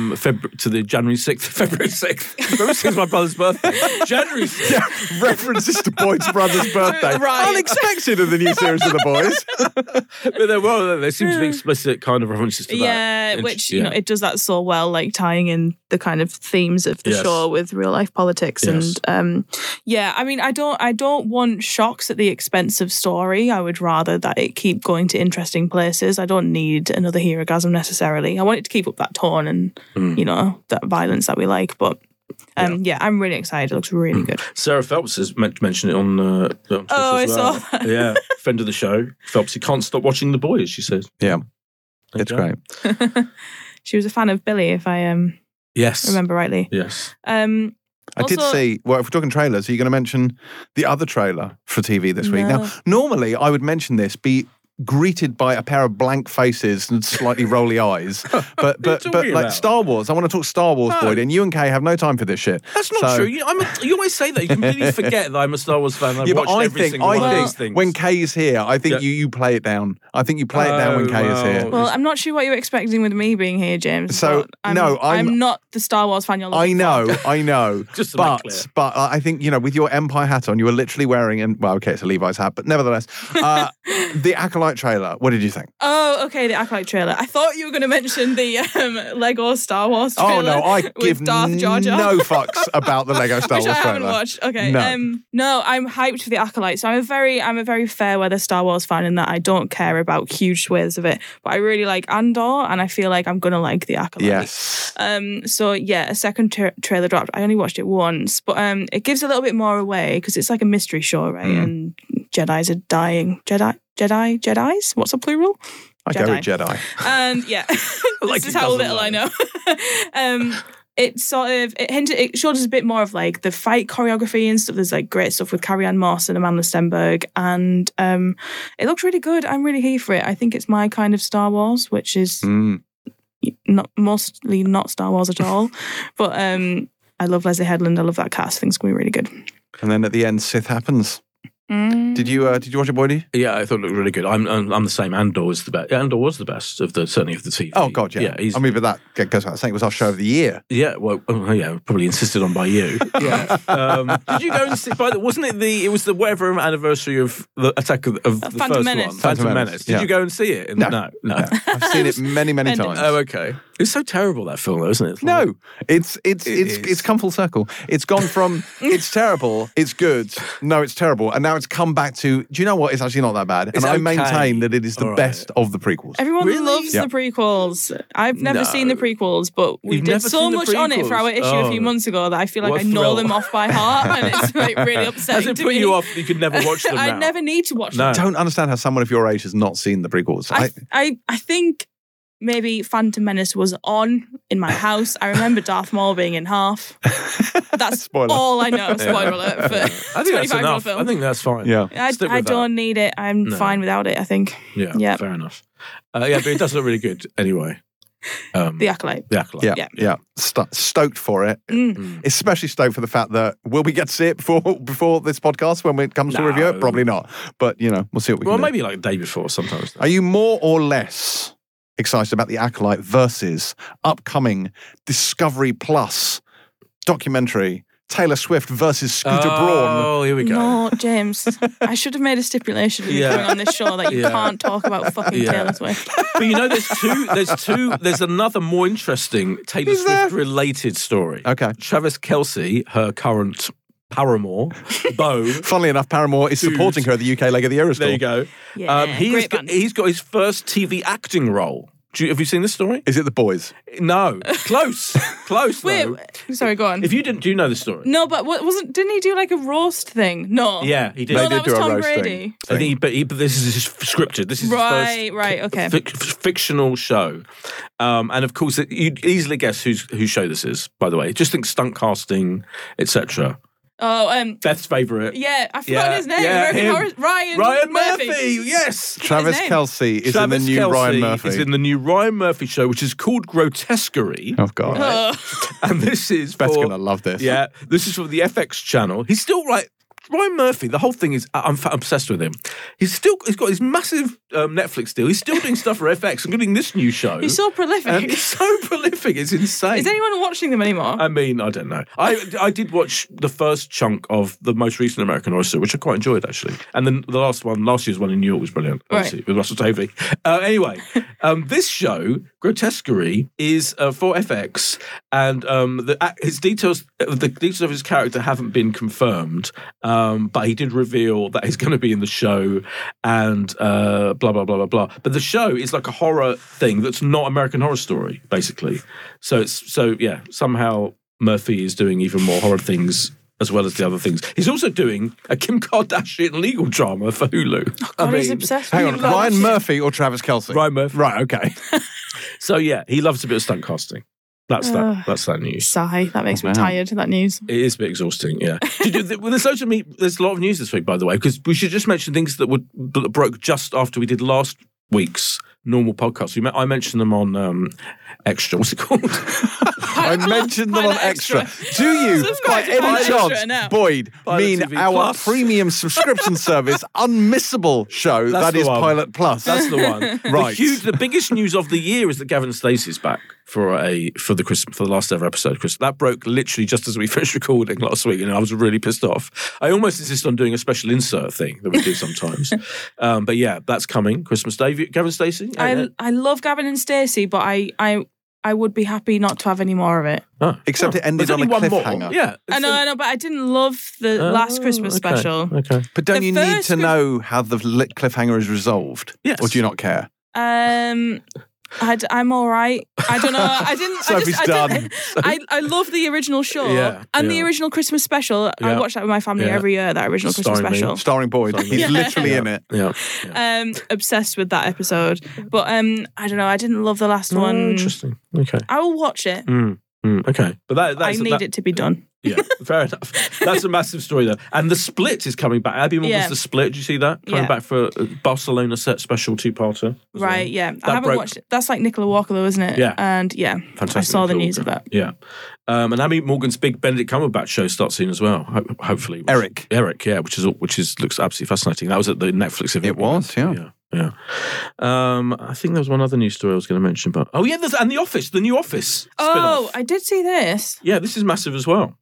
January 6th, February 6th. Remember, it's my brother's birthday. January 6th. Yeah, references to Boyd's brother's birthday. Right. Unexpected in the new series of The Boys. But there seems to be explicit kind of references to that. Yeah, which, it does that so well, like tying in the kind of themes of the show with real life politics. Yes. And I mean, I don't want shocks at the expense of story. I would rather that it keep going to interesting places. I don't need another hero-gasm necessarily. I want it to keep up that tone and, that violence that we like. But I'm really excited. It looks really good. Sarah Phelps has mentioned it on Twitter as well. I saw that. Yeah, friend of the show. Phelps, he can't stop watching The Boys, she says. Yeah, it's great. She was a fan of Billy, if I remember rightly. Yes. I did see, well, if we're talking trailers, are you going to mention the other trailer for TV this week? Now, normally I would mention this, be greeted by a pair of blank faces and slightly rolly eyes. But like Star Wars, I want to talk Star Wars, Boyd, and you and Kay have no time for this shit. That's not true. You always say that. You completely forget that I'm a Star Wars fan. I think when Kay's here, I think you play it down. I think you play it down when Kay is here. Well, I'm not sure what you're expecting with me being here, James. So I'm not the Star Wars fan you're looking for. I know. Just but I think, with your Empire hat on, you were literally wearing, it's a Levi's hat, but nevertheless, the Acolyte trailer. What did you think? Oh, okay, the Acolyte trailer. I thought you were going to mention the Lego Star Wars trailer. Oh no, I give Darth Jar Jar. no fucks about the Lego Star Wars trailer. I haven't watched. Okay, no, I'm hyped for the Acolyte. So I'm a very fair weather Star Wars fan in that I don't care about huge swathes of it, but I really like Andor, and I feel like I'm gonna like the Acolyte. Yes. So a second trailer dropped. I only watched it once, but it gives a little bit more away because it's like a mystery show, right? And Jedis are dying. Jedis? What's a plural? I go with Jedi. And this is how little I know. It showed us a bit more of like the fight choreography and stuff. There's like great stuff with Carrie-Anne Moss and Amanda Stenberg, and it looks really good. I'm really here for it. I think it's my kind of Star Wars, which is mostly not Star Wars at all. But I love Leslie Headland. I love that cast. I think it's going to be really good. And then at the end, Sith happens. Did you watch it, Boydie? Yeah, I thought it looked really good. I'm the same. Andor was the best. Andor was the best certainly of the TV. Oh God, yeah. But that goes without saying. It was our show of the year. Yeah, well, probably insisted on by you. Yeah. Did you go and see? Wasn't it it was the whatever anniversary of the Attack of the Phantom first Menace. one, Phantom Menace. Did you go and see it? No. I've seen it many times. Oh, okay. It's so terrible, that film, though, isn't it? No, it's come full circle. It's gone from it's terrible, it's good, no, it's terrible, and now it's come back to, do you know what? It's actually not that bad. And I maintain that it is the best of the prequels. Everyone loves the prequels. I've never seen the prequels, but we did so much on it for our issue a few months ago that I feel like I know them off by heart, and it's like really upsetting. Has it put you off? You could never watch them now? I never need to watch them. I don't understand how someone of your age has not seen the prequels. I think maybe Phantom Menace was on in my house. I remember Darth Maul being in half. That's all I know. Spoiler alert for I think that's enough. Film. I think that's fine. Yeah. I don't need it. I'm fine without it, I think. Yeah. Fair enough. But it does look really good anyway. The Acolyte. Yeah. Stoked for it. Especially stoked for the fact that will we get to see it before this podcast when it comes to review it? Probably not. But, we'll see what we can do. Well, maybe like the day before sometimes. Are you more or less excited about the Acolyte versus upcoming Discovery Plus documentary Taylor Swift versus Scooter Braun? Oh, here we go. No, James. I should have made a stipulation going on this show that you can't talk about fucking Taylor Swift. But there's another more interesting Taylor Swift related story. Okay. Travis Kelce, her current paramour, Beau. Funnily enough, Paramore is supporting her at the UK leg of the Eurostar. There you go. Yeah, he's got his first TV acting role. Have you seen this story? Is it The Boys? No. Close. Close, though. Wait, sorry, go on. If you didn't, do you know the story? No, but didn't he do like a roast thing? No. Yeah, he did. No, They that did was do a Tom roasting Brady. I think, but this is scripted. This is Right, his first right, okay. fictional show, and of course you'd easily guess whose show this is. By the way, just think stunt casting, etc. Oh, Beth's favourite. yeah, I forgot his name. him. Ryan Murphy. Yes. Travis name? Kelce is in the new Kelce Ryan Murphy. is in the new Ryan Murphy show, which is called Grotesquerie. Oh, God. And this is Beth's for, going to love this. Yeah, this is for the FX channel. He's still Ryan Murphy, the whole thing is, I'm obsessed with him. He's got his massive Netflix deal. He's still doing stuff for FX, including this new show. He's so prolific. And he's so prolific, it's insane. Is anyone watching them anymore? I mean, I don't know. I did watch the first chunk of the most recent American Horror Story, which I quite enjoyed, actually. And then the last year's one in New York was brilliant, obviously, with Russell Tovey. Anyway, this show, Grotesquerie, is for FX, and the details of his character haven't been confirmed, but he did reveal that he's going to be in the show, and blah, blah, blah, blah, blah. But the show is like a horror thing that's not American Horror Story, basically. So somehow Murphy is doing even more horror things as well as the other things. He's also doing a Kim Kardashian legal drama for Hulu. God, he's obsessed with Hang on, Ryan Murphy or Travis Kelce? Ryan Murphy. Right, okay. So yeah, he loves a bit of stunt casting. That's that news. Sigh. That makes me tired, that news. It is a bit exhausting, yeah. There's a lot of news this week, by the way, because we should just mention things that broke just after we did last week's normal podcast. I mentioned them on Extra. What's it called? I mentioned them on Extra. Do you, by any chance, Boyd, mean TV our Plus. premium subscription service, unmissable show That's that the is one. Pilot Plus? That's the one. Right. The biggest news of the year is that Gavin Stacey's back for the last ever episode of Christmas. That broke literally just as we finished recording last week, and I was really pissed off. I almost insist on doing a special insert thing that we do sometimes. But yeah, that's coming Christmas Day. Gavin Stacey. I love Gavin and Stacey, but I would be happy not to have any more of it. Except it ended There's on a only one cliffhanger. more. Yeah. I know, but I didn't love the last Christmas special. Okay. But don't The you need first to know how the cliffhanger is resolved? Yes. Or do you not care? I'm all right. I don't know. Sophie's done. I love the original show and the original Christmas special. I Yeah. watch that with my family Yeah. every year. That original Christmas Starring me. special. Starring Boyd. He's literally in it. Yeah. Obsessed with that episode. But I don't know. I didn't love the last one. Interesting. Okay. I will watch it. Okay. But I need it to be done. Yeah, fair enough. That's a massive story, though. And The Split is coming back. Abby Morgan's Yeah. The Split. Did you see that? Coming back for a Barcelona set special two-parter. as Right, well. yeah. That I haven't broke- watched it. That's like Nicola Walker, though, isn't it? Yeah. And Fantastic. I saw the Nicola news of Walker. that. Yeah. And Abby Morgan's big Benedict Cumberbatch show starts soon as well, hopefully. Eric, yeah, which looks absolutely fascinating. That was at the Netflix event. It was, yeah. Yeah. I think there was one other news story I was going to mention, but and The Office, the new Office. Oh, spin-off. I did see this. Yeah, this is massive as well.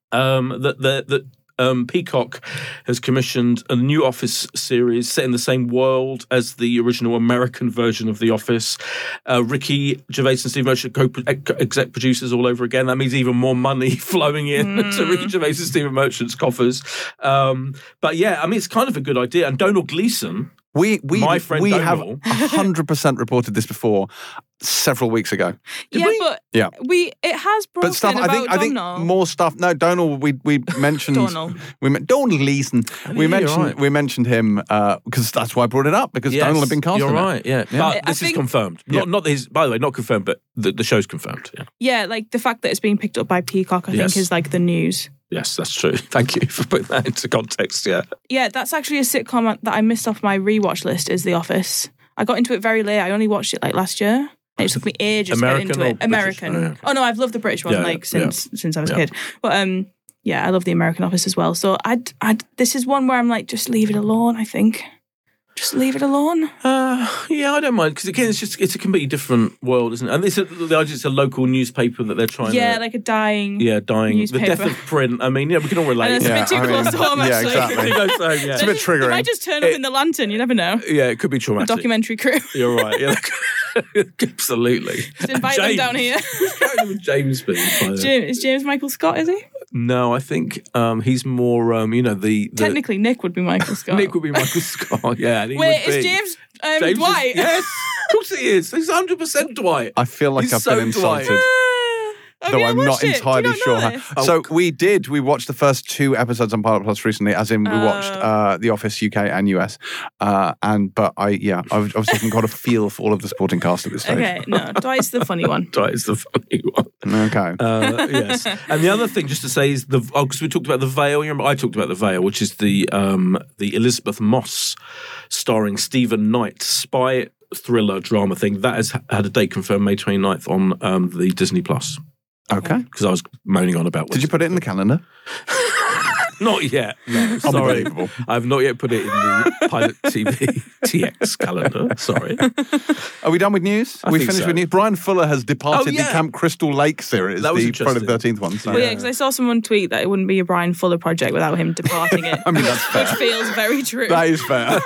Peacock has commissioned a new Office series set in the same world as the original American version of The Office. Ricky Gervais and Steve Merchant exec producers all over again. That means even more money flowing in to Ricky Gervais and Steve Merchant's coffers. But yeah, I mean, it's kind of a good idea. And Donald Gleason, my friend we have Donald. 100% reported this before several weeks ago. It has broken But stuff, about I think Donald. more stuff. No, Donald. We mentioned Donald. Donald Gleason. We mentioned him because that's why I brought it up because Donald had been cast. You're in it. right. Yeah, but I this is think- confirmed. Not his. By the way, not confirmed, but the show's confirmed. Yeah. Yeah, like the fact that it's being picked up by Peacock, I Yes. think is like the news. Yes, that's true. Thank you for putting that into context. Yeah. Yeah, that's actually a sitcom that I missed off my rewatch list is The Office. I got into it very late. I only watched it like last year. It took me ages to get American into or it. British? American. Oh, yeah, okay. Oh no, I've loved the British one since I was a kid. But yeah, I love the American Office as well. So this is one where I'm like, just leave it alone, I think. Just leave it alone. Yeah, I don't mind because again, it's a completely different world, isn't it? And the idea it's a local newspaper that they're trying. Yeah, like a dying. Yeah, dying. newspaper. The death of print. I mean, yeah, we can all relate. And it's a bit too close to home, yeah, actually. exactly. Yeah. It's a bit They triggering. might just turn up in the lantern. You never know. Yeah, it could be The traumatic. documentary crew. You're right. Yeah, absolutely. Just invite them down here. James be? Is James Michael Scott, is he? No, I think he's more. The Technically, Nick would be Michael Scott. Nick would be Michael Scott. Yeah. And he Wait, would is be. James James Dwight? Yes. course he is. He's 100% Dwight. I feel like He's I've so been insulted. Dwight. Though I'm not entirely sure how. Oh, So we watched the first 2 episodes on Pilot Plus recently, as in we watched The Office UK and US. But I obviously haven't got a feel for all of the supporting cast at this stage. Okay, no, Dwight's the funny one. Dwight is the funny one. Okay. Yes. And the other thing, just to say, is because we talked about The Veil. You remember I talked about The Veil, which is the Elizabeth Moss starring Stephen Knight spy thriller drama thing. That has had a date confirmed May 29th on the Disney Plus. Okay. Because I was moaning on about. Did you put it in the calendar? Not yet. No, sorry. Unbelievable. I've not yet put it in the Pilot TV TX calendar. Sorry. Are we done with news? I We think finished so. with news. Brian Fuller has departed Oh, yeah. the Camp Crystal Lake series, That was the Friday the interesting. 13th one. So. Well, yeah, because I saw someone tweet that it wouldn't be a Brian Fuller project without him departing it. I mean, that's fair. Which feels very true. That is fair.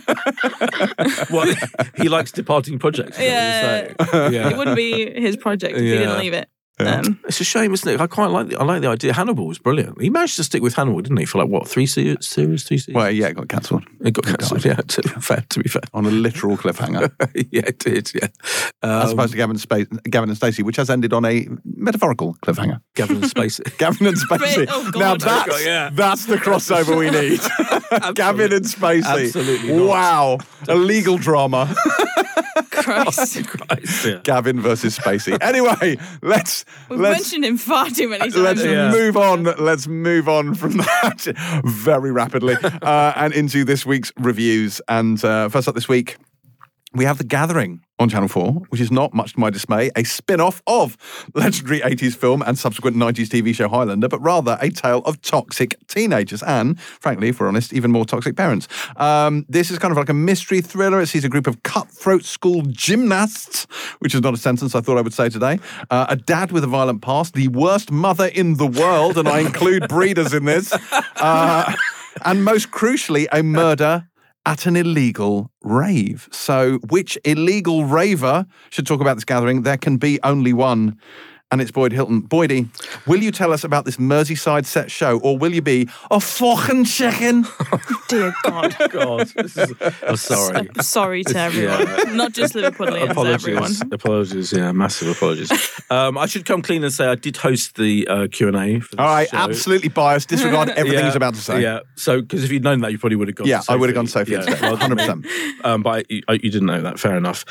Well, he likes departing projects. Is that what you're saying? It wouldn't be his project if he Yeah. didn't leave it. It's a shame, isn't it? I quite like the idea. Hannibal was brilliant. He managed to stick with Hannibal, didn't he? For like what, 3 series? 3 seasons? Well, yeah, it got cancelled. It got cancelled. Yeah, to be fair. On a literal cliffhanger. Yeah, it did. Yeah, As opposed to Gavin and Stacey, which has ended on a metaphorical cliffhanger. Gavin and Spacey. Gavin and Spacey. Oh, God. Now Oh, that's, God, yeah. that's the crossover we need. Gavin and Spacey. Absolutely not. Wow. A legal drama. Christ. Christ, yeah. Gavin versus Spacey. Anyway, let's We've mentioned him far too many times. Let's Yeah. move on. Let's move on from that very rapidly and into this week's reviews. And first up this week, we have The Gathering on Channel 4, which is not, much to my dismay, a spin-off of legendary 80s film and subsequent 90s TV show Highlander, but rather a tale of toxic teenagers and, frankly, if we're honest, even more toxic parents. This is kind of like a mystery thriller. It sees a group of cutthroat school gymnasts, which is not a sentence I thought I would say today, a dad with a violent past, the worst mother in the world, and I include breeders in this, and most crucially, a murder at an illegal rave. So which illegal raver should talk about this gathering? There can be only one, and it's Boyd Hilton. Boydie, will you tell us about this Merseyside set show, or will you be a fucking chicken? Dear God. God, I'm sorry. Sorry to everyone. Not just Liverpoolians, everyone. Apologies, yeah, massive apologies. I should come clean and say I did host the Q&A for this All right, show. absolutely biased. Disregard everything he's about to say. Yeah, so because if you'd known that, you probably would have gone Yeah, to I would have Sophie. gone to Sophie instead, 100%. But you didn't know that, fair enough.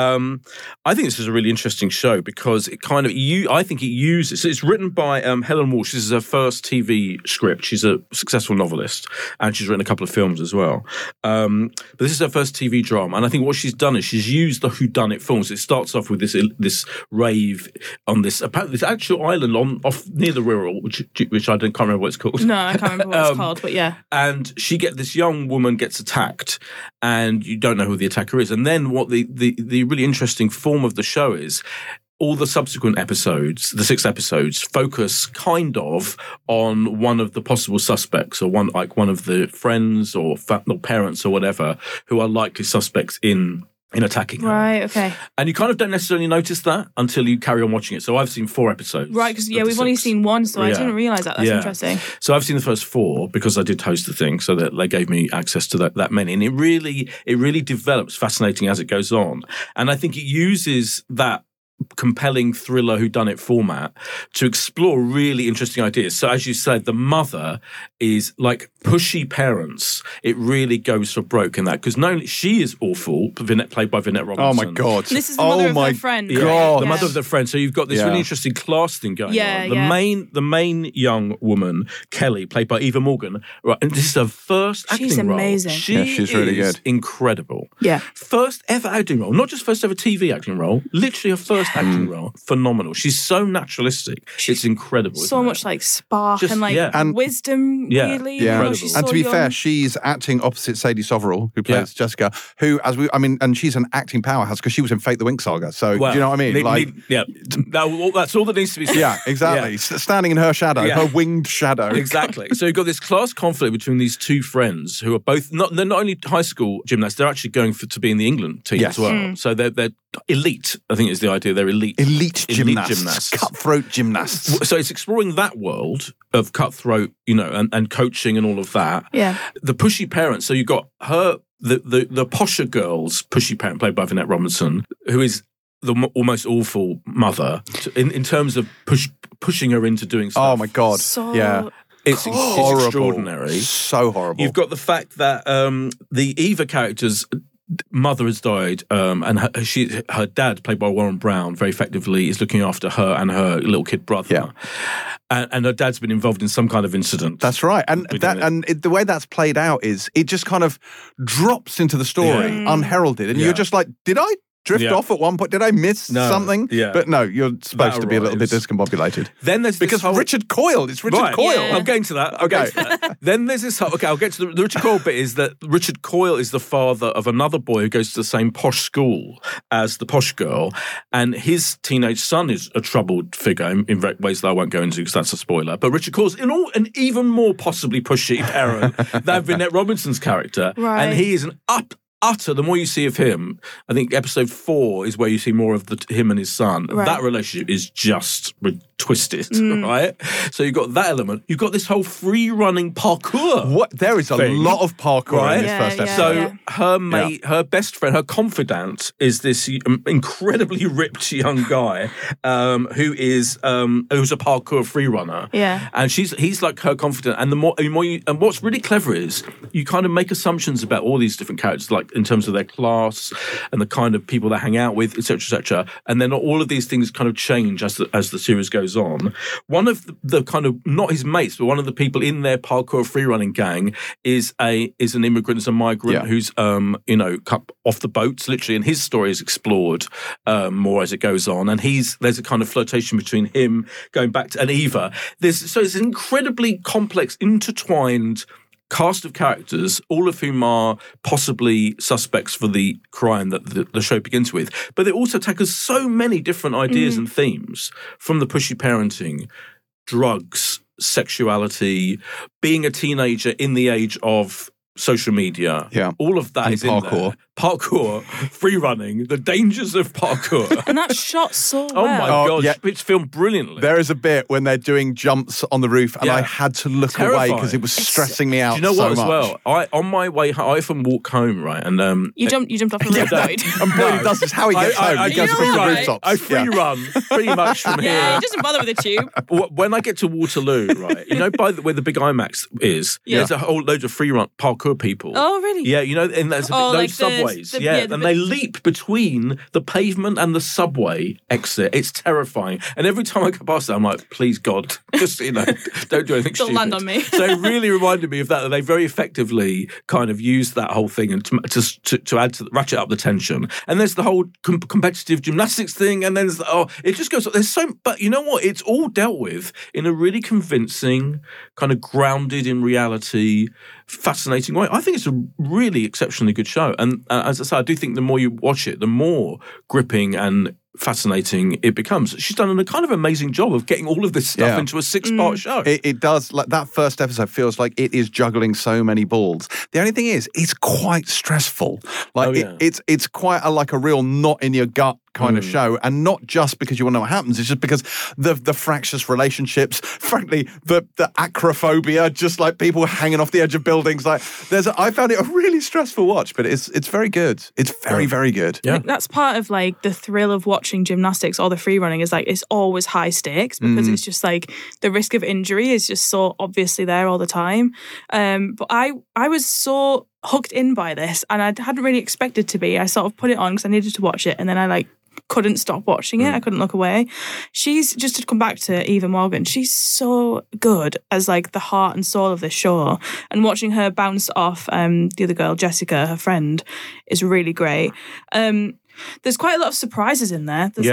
I think this is a really interesting show because it kind of, I think it uses, so it's written by Helen Walsh. This is her first TV script. She's a successful novelist and she's written a couple of films as well. But this is her first TV drama. And I think what she's done is she's used the whodunit films. It starts off with this rave on this actual island off near the Wirral, which I can't remember what it's called. No, I can't remember what it's called, but yeah. And this young woman gets attacked, and you don't know who the attacker is. And then what the really interesting form of the show is, all the subsequent episodes, the 6 episodes, focus kind of on one of the possible suspects, or one of the friends or parents or whatever who are likely suspects in attacking her. Right, okay. And you kind of don't necessarily notice that until you carry on watching it. So I've seen 4 episodes. Right, because we've only seen 1, so I didn't realise that. That's interesting. So I've seen the first 4 because I did host the thing, so that they gave me access to that many. And it really develops fascinating as it goes on. And I think it uses that compelling thriller whodunit format to explore really interesting ideas. So as you said, the mother is like pushy parents. It really goes for broke in that, because not only she is awful, played by Vinette Robinson. Oh my God. This is the mother of my her friend. Yeah, God. the mother of the friend. So you've got this Yeah. really interesting class thing going on. The main young woman, Kelly, played by Eva Morgan, right, and this is her first acting She's role. amazing. She's really is good. incredible. Yeah. First ever acting role, not just first ever TV acting role, literally her first acting role. Phenomenal. She's so naturalistic. It's incredible. So isn't much it? like spark Just- and like yeah. And- wisdom, Yeah. really. Yeah, You know, Incredible. she's and so to be young. fair, she's acting opposite Sadie Soverall, who plays Jessica, who, and she's an acting powerhouse because she was in Fate the Winx Saga. So, Well, do you know what I mean? that's all that needs to be said. Yeah, exactly. Yeah. Standing in her shadow, Yeah. her winged shadow. Exactly. So you've got this class conflict between these 2 friends who are both they're not only high school gymnasts, they're actually going to be in the England team Yes. as well. So they're elite. I think is the idea. They're elite. Elite gymnasts. Cutthroat gymnasts. So it's exploring that world of cutthroat, and coaching and all of that. Yeah. The pushy parents. So you've got her the posher girl's pushy parent, played by Vinette Robinson, who is the almost awful mother in terms of pushing her into doing stuff. Oh my God! So It's horrible. extraordinary. So horrible. You've got the fact that the Eva character's mother has died, and her dad, played by Warren Brown, very effectively is looking after her and her little kid brother. Yeah. And her dad's been involved in some kind of incident. That's right. And the way that's played out is it just kind of drops into the story unheralded. And you're just like, did I drift off at one point? Did I miss something? Yeah. But no, you're supposed to be a little bit discombobulated. Then there's because Richard Coyle. It's Richard Coyle. Yeah. I'm getting to that. Then there's this. Okay, I'll get to the Richard Coyle bit. Is that Richard Coyle is the father of another boy who goes to the same posh school as the posh girl, and his teenage son is a troubled figure in ways that I won't go into because that's a spoiler. But Richard Coyle's an even more possibly pushy parent than Vinette Robinson's character, Right. and he is an utter. The more you see of him, I think episode 4 is where you see more of him and his son. Right. That relationship is just twisted, right? So you've got that element. You've got this whole free-running parkour. There is a lot of parkour in this first episode. So her mate, her best friend, her confidant is this incredibly ripped young guy who's a parkour free runner. Yeah. And he's like her confidant. And the more you, and what's really clever is you kind of make assumptions about all these different characters, like in terms of their class and the kind of people they hang out with, etc., etc. And then all of these things kind of change as the series goes on. One of the kind of, not his mates, but one of the people in their parkour freerunning gang is an immigrant, is a migrant who's cut off the boats literally, and his story is explored more as it goes on. And there's a kind of flirtation between him going back to and Eva. So it's an incredibly complex, intertwined cast of characters, all of whom are possibly suspects for the crime that the show begins with. But they also tackle so many different ideas and themes, from the pushy parenting, drugs, sexuality, being a teenager in the age of social media. Yeah. All of that And is parkour. in there. Parkour, free running, the dangers of parkour. And that's shot so well. Oh my God, yeah. it's filmed brilliantly. There is a bit when they're doing jumps on the roof, and I had to look away because it was stressing me out. Do you know so what as much. well? On my way, I often walk home, right? And You jumped off the roof, Boyd. And Boyd does this how he gets home. He goes you across know the what? rooftops. I free run pretty much from Yeah, here. he doesn't bother with the tube. When I get to Waterloo, right, where the big IMAX is, there's a whole load of free run parkour people. Oh, really? Yeah, and there's those like subways. the they leap between the pavement and the subway exit. It's terrifying. And every time I go past it, I'm like, please God, just don't do anything Don't stupid. land on me. So it really reminded me of that they very effectively kind of used that whole thing and to add to ratchet up the tension. And there's the whole competitive gymnastics thing, and then it just goes. But you know what? It's all dealt with in a really convincing, kind of grounded in reality, fascinating way. I think it's a really exceptionally good show. And as I say, I do think the more you watch it, the more gripping and fascinating it becomes. She's done a kind of amazing job of getting all of this stuff into a 6-part show. It does. Like that first episode feels like it is juggling so many balls. The only thing is, it's quite stressful. Like it's quite like a real knot in your gut kind of show, and not just because you want to know what happens. It's just because the fractious relationships, frankly, the acrophobia, just like people hanging off the edge of buildings. Like I found it a really stressful watch, but it's very good. It's very, very good. Yeah. That's part of like the thrill of watching gymnastics or the free running is like it's always high stakes because it's just like the risk of injury is just so obviously there all the time. But I was so hooked in by this, and I hadn't really expected to be. I sort of put it on because I needed to watch it, and then I couldn't stop watching it. I couldn't look away. She's just to come back to Eva Morgan. She's so good as like the heart and soul of this show, and watching her bounce off the other girl, Jessica, her friend, is really great. There's quite a lot of surprises in there. There's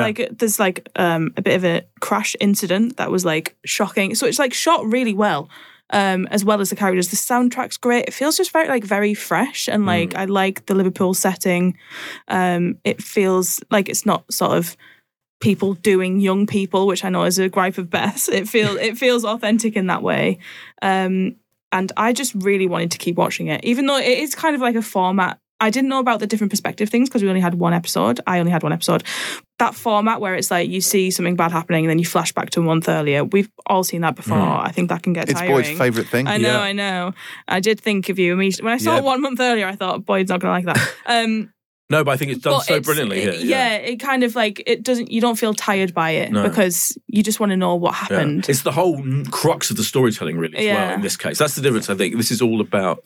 a bit of a crash incident that was like shocking. So it's like shot really well. As well as the characters. The soundtrack's great. It feels just very fresh, and like I like the Liverpool setting. It feels like it's not sort of people doing young people, which I know is a gripe of Beth's. It feels authentic in that way. And I just really wanted to keep watching it, even though it is kind of like a format. I didn't know about the different perspective things because we only had one episode. I only had one episode. that format where it's like you see something bad happening and then you flash back to a month earlier. We've all seen that before. I think that can get tiring. It's Boyd's favourite thing. I know. I did think of you immediately. When I saw it 1 month earlier, I thought, Boyd's not going to like that. No, but I think it's done so brilliantly here. Yeah, it kind of like, it doesn't, you don't feel tired by it because you just want to know what happened. Yeah. It's the whole crux of the storytelling, really, as well, in this case. That's the difference, I think. This is all about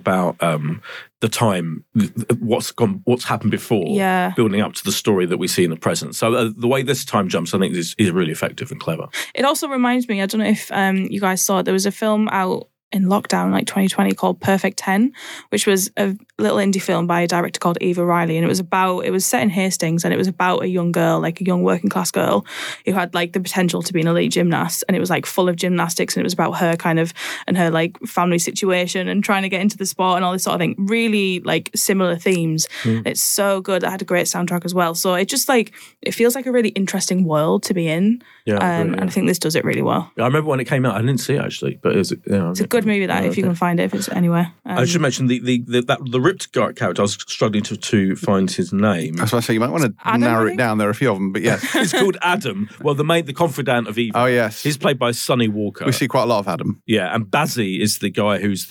the time, what's happened before, building up to the story that we see in the present. So the way this time jumps, I think, is really effective and clever. It also reminds me, I don't know if you guys saw it, there was a film out in lockdown, like 2020, called Perfect 10, which was a little indie film by a director called Eva Riley, and it was set in Hastings, and it was about a young girl, like a young working class girl who had like the potential to be an elite gymnast, and it was like full of gymnastics, and it was about her kind of and her like family situation and trying to get into the sport and all this sort of thing. Really like similar themes. It's so good. It had a great soundtrack as well, so it just like, it feels like a really interesting world to be in. And I think this does it really well. I remember when it came out, I didn't see it actually, but it's a good movie that if you can find it, if it's anywhere. I should mention the ripped character. I was struggling to find his name. That's why I say you might want to narrow it down. There are a few of them, but yes, it's called Adam. Well, the confidant of Eva. Oh yes, he's played by Sonny Walker. We see quite a lot of Adam. Yeah, and Bazzi is the guy who's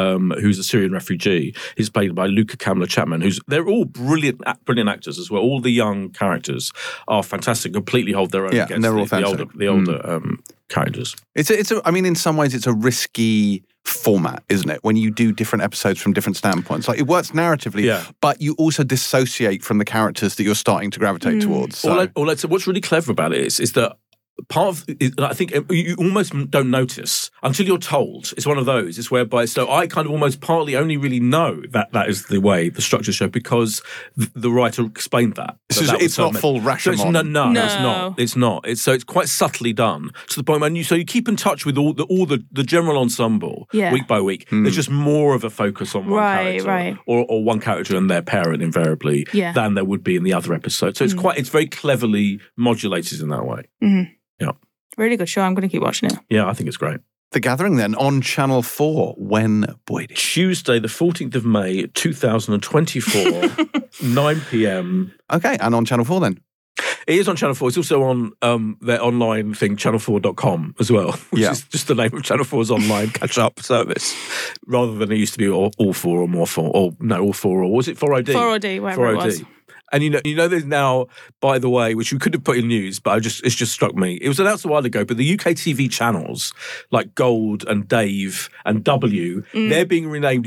a Syrian refugee. He's played by Luca Kamler Chapman. They're all brilliant actors as well. All the young characters are fantastic. Completely hold their own against and they're all the older characters. I mean, in some ways, it's a risky format, isn't it? When you do different episodes from different standpoints, like it works narratively, but you also dissociate from the characters that you're starting to gravitate towards. So. What's really clever about it is that part of it, I think you almost don't notice until you're told. It's one of those. It's whereby, so I kind of almost partly only really know that is the way the structure show because the writer explained that. It's not full Rashomon. So it's not. It's quite subtly done to the point when you keep in touch with all the general ensemble week by week. There's just more of a focus on one character or one character and their parent invariably than there would be in the other episode. So it's very cleverly modulated in that way. Mm-hmm. Yeah. Really good show. I'm going to keep watching it. Yeah, I think it's great. The Gathering then on Channel 4. When, Boyd? Tuesday, the 14th of May, 2024, 9 p.m. Okay, and on Channel 4 then? It is on Channel 4. It's also on their online thing, channel4.com as well, which is just the name of Channel 4's online catch-up service, rather than it used to be all 4 or more 4, or no, all 4, or was it 4OD? 4OD, whatever it was. And you know, there's now, by the way, which we could have put in news, but it's just struck me. It was announced a while ago, but the UK TV channels like Gold and Dave and W, they're being renamed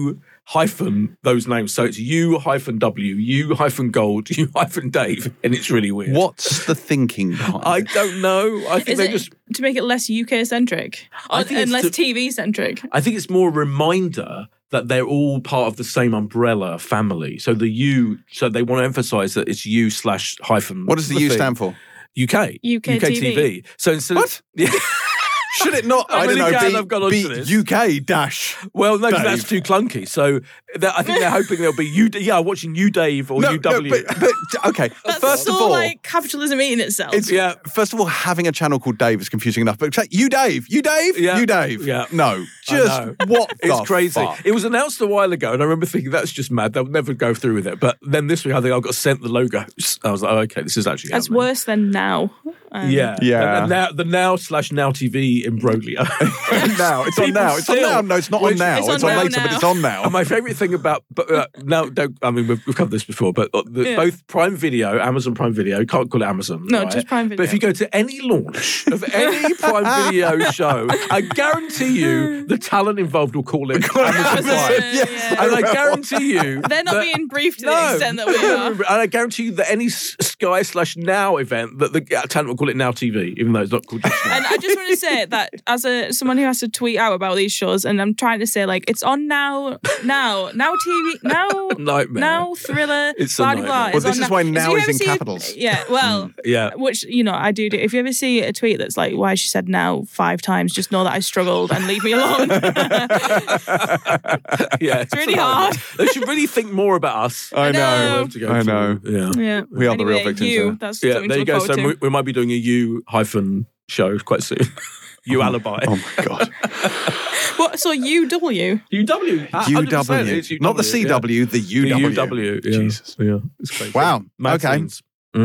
those names. So it's U-W, U-Gold, U-Dave, and it's really weird. What's the thinking behind I don't know. I think they just to make it less UK-centric and less TV-centric. I think it's more a reminder that they're all part of the same umbrella family. So so they want to emphasise that it's U/hyphen. What does the U stand for? UK TV. So instead what? Should it not? I don't know. Be UK dash. Well, no, because that's too clunky. So I think they're hoping there'll be you. Yeah, watching you, Dave, or UW. But okay. That's first so of all, like capitalism eating itself. First of all, having a channel called Dave is confusing enough. But you, Dave. Yeah. No, just what? It's crazy. Fuck? It was announced a while ago, and I remember thinking that's just mad. They'll never go through with it. But then this week, I think I got sent the logos. I was like, oh, okay, this is actually. That's happening. Worse than Now. Yeah. And the Now TV imbroglio. Now it's on Now. It's on Now. No, it's not on Now. It's on later, but it's on Now. And my favourite thing about now, we've covered this before, but both Prime Video, Amazon Prime Video, you can't call it Amazon. No, just Prime Video. But if you go to any launch of any Prime Video show, I guarantee you the talent involved will call it Amazon Prime. Yeah. And I guarantee you they're not being briefed to the extent that we are. And I guarantee you that any Sky/Now event that the talent will call it Now TV, even though it's not called just Now. And I just want to say that as someone who has to tweet out about these shows, and I'm trying to say like it's on Now TV, Nightmare. Now Thriller, it's blah blah blah. Well, this is why Now is in capitals. Which I do. If you ever see a tweet that's like why she said Now 5 times, just know that I struggled and leave me alone. It's really hard. They should really think more about us. I know. Yeah. We are the real victims. That's there you go. So we might be doing a U-show quite soon. You alibi. Oh my god. What? So UW? UW. Not the CW, the UW. The UW. Yeah. Jesus. Yeah. It's crazy. Wow. Mad okay. scenes.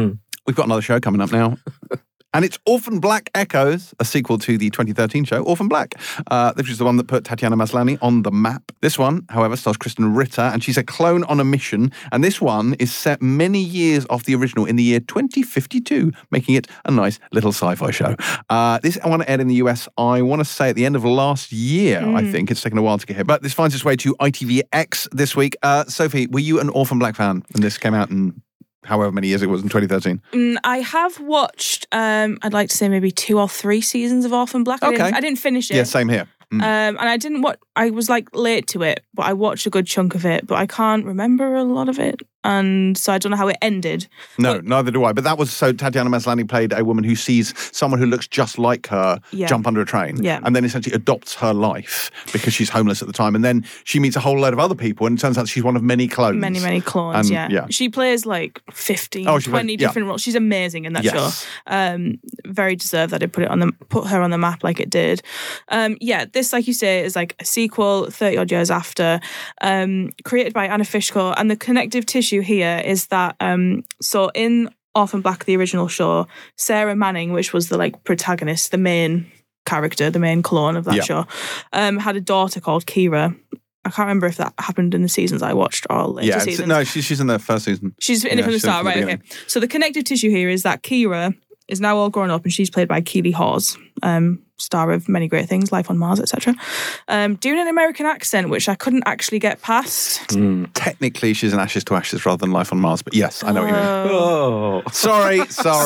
we've got another show coming up now. And it's Orphan Black Echoes, a sequel to the 2013 show, Orphan Black. This is the one that put Tatiana Maslany on the map. This one, however, stars Kristen Ritter, and she's a clone on a mission. And this one is set many years off the original in the year 2052, making it a nice little sci-fi show. This one aired in the US, I want to say, at the end of last year, I think. It's taken a while to get here. But this finds its way to ITVX this week. Sophie, were you an Orphan Black fan when this came out in however many years it was in 2013? I have watched, I'd like to say maybe 2 or 3 seasons of Orphan Black. Okay. I didn't finish it. Yeah, same here. And I didn't watch, I was like late to it, but I watched a good chunk of it, but I can't remember a lot of it. And so I don't know how it ended. No, neither do I. But that was so Tatiana Maslany played a woman who sees someone who looks just like her jump under a train. Yeah. And then essentially adopts her life because she's homeless at the time. And then she meets a whole load of other people and it turns out she's one of many clones. Many clones, And, yeah. She plays like 15, 20 different roles. She's amazing in that show. Very deserved that they put her on the map like it did. This, like you say, is like a sequel 30 odd years after, created by Anna Fishko, and the connective tissue here is that so in Orphan Black, the original show, Sarah Manning, which was the like protagonist, the main character, the main clone of that show, had a daughter called Kira. I can't remember if that happened in the seasons I watched or later seasons. No, she's in the first season. She's in it from the start, right? Okay. So the connective tissue here is that Kira is now all grown up and she's played by Keely Hawes, star of many great things, Life on Mars, etc. Doing an American accent, which I couldn't actually get past. Technically, she's in Ashes to Ashes rather than Life on Mars, but yes, I know what you mean. Oh. Sorry.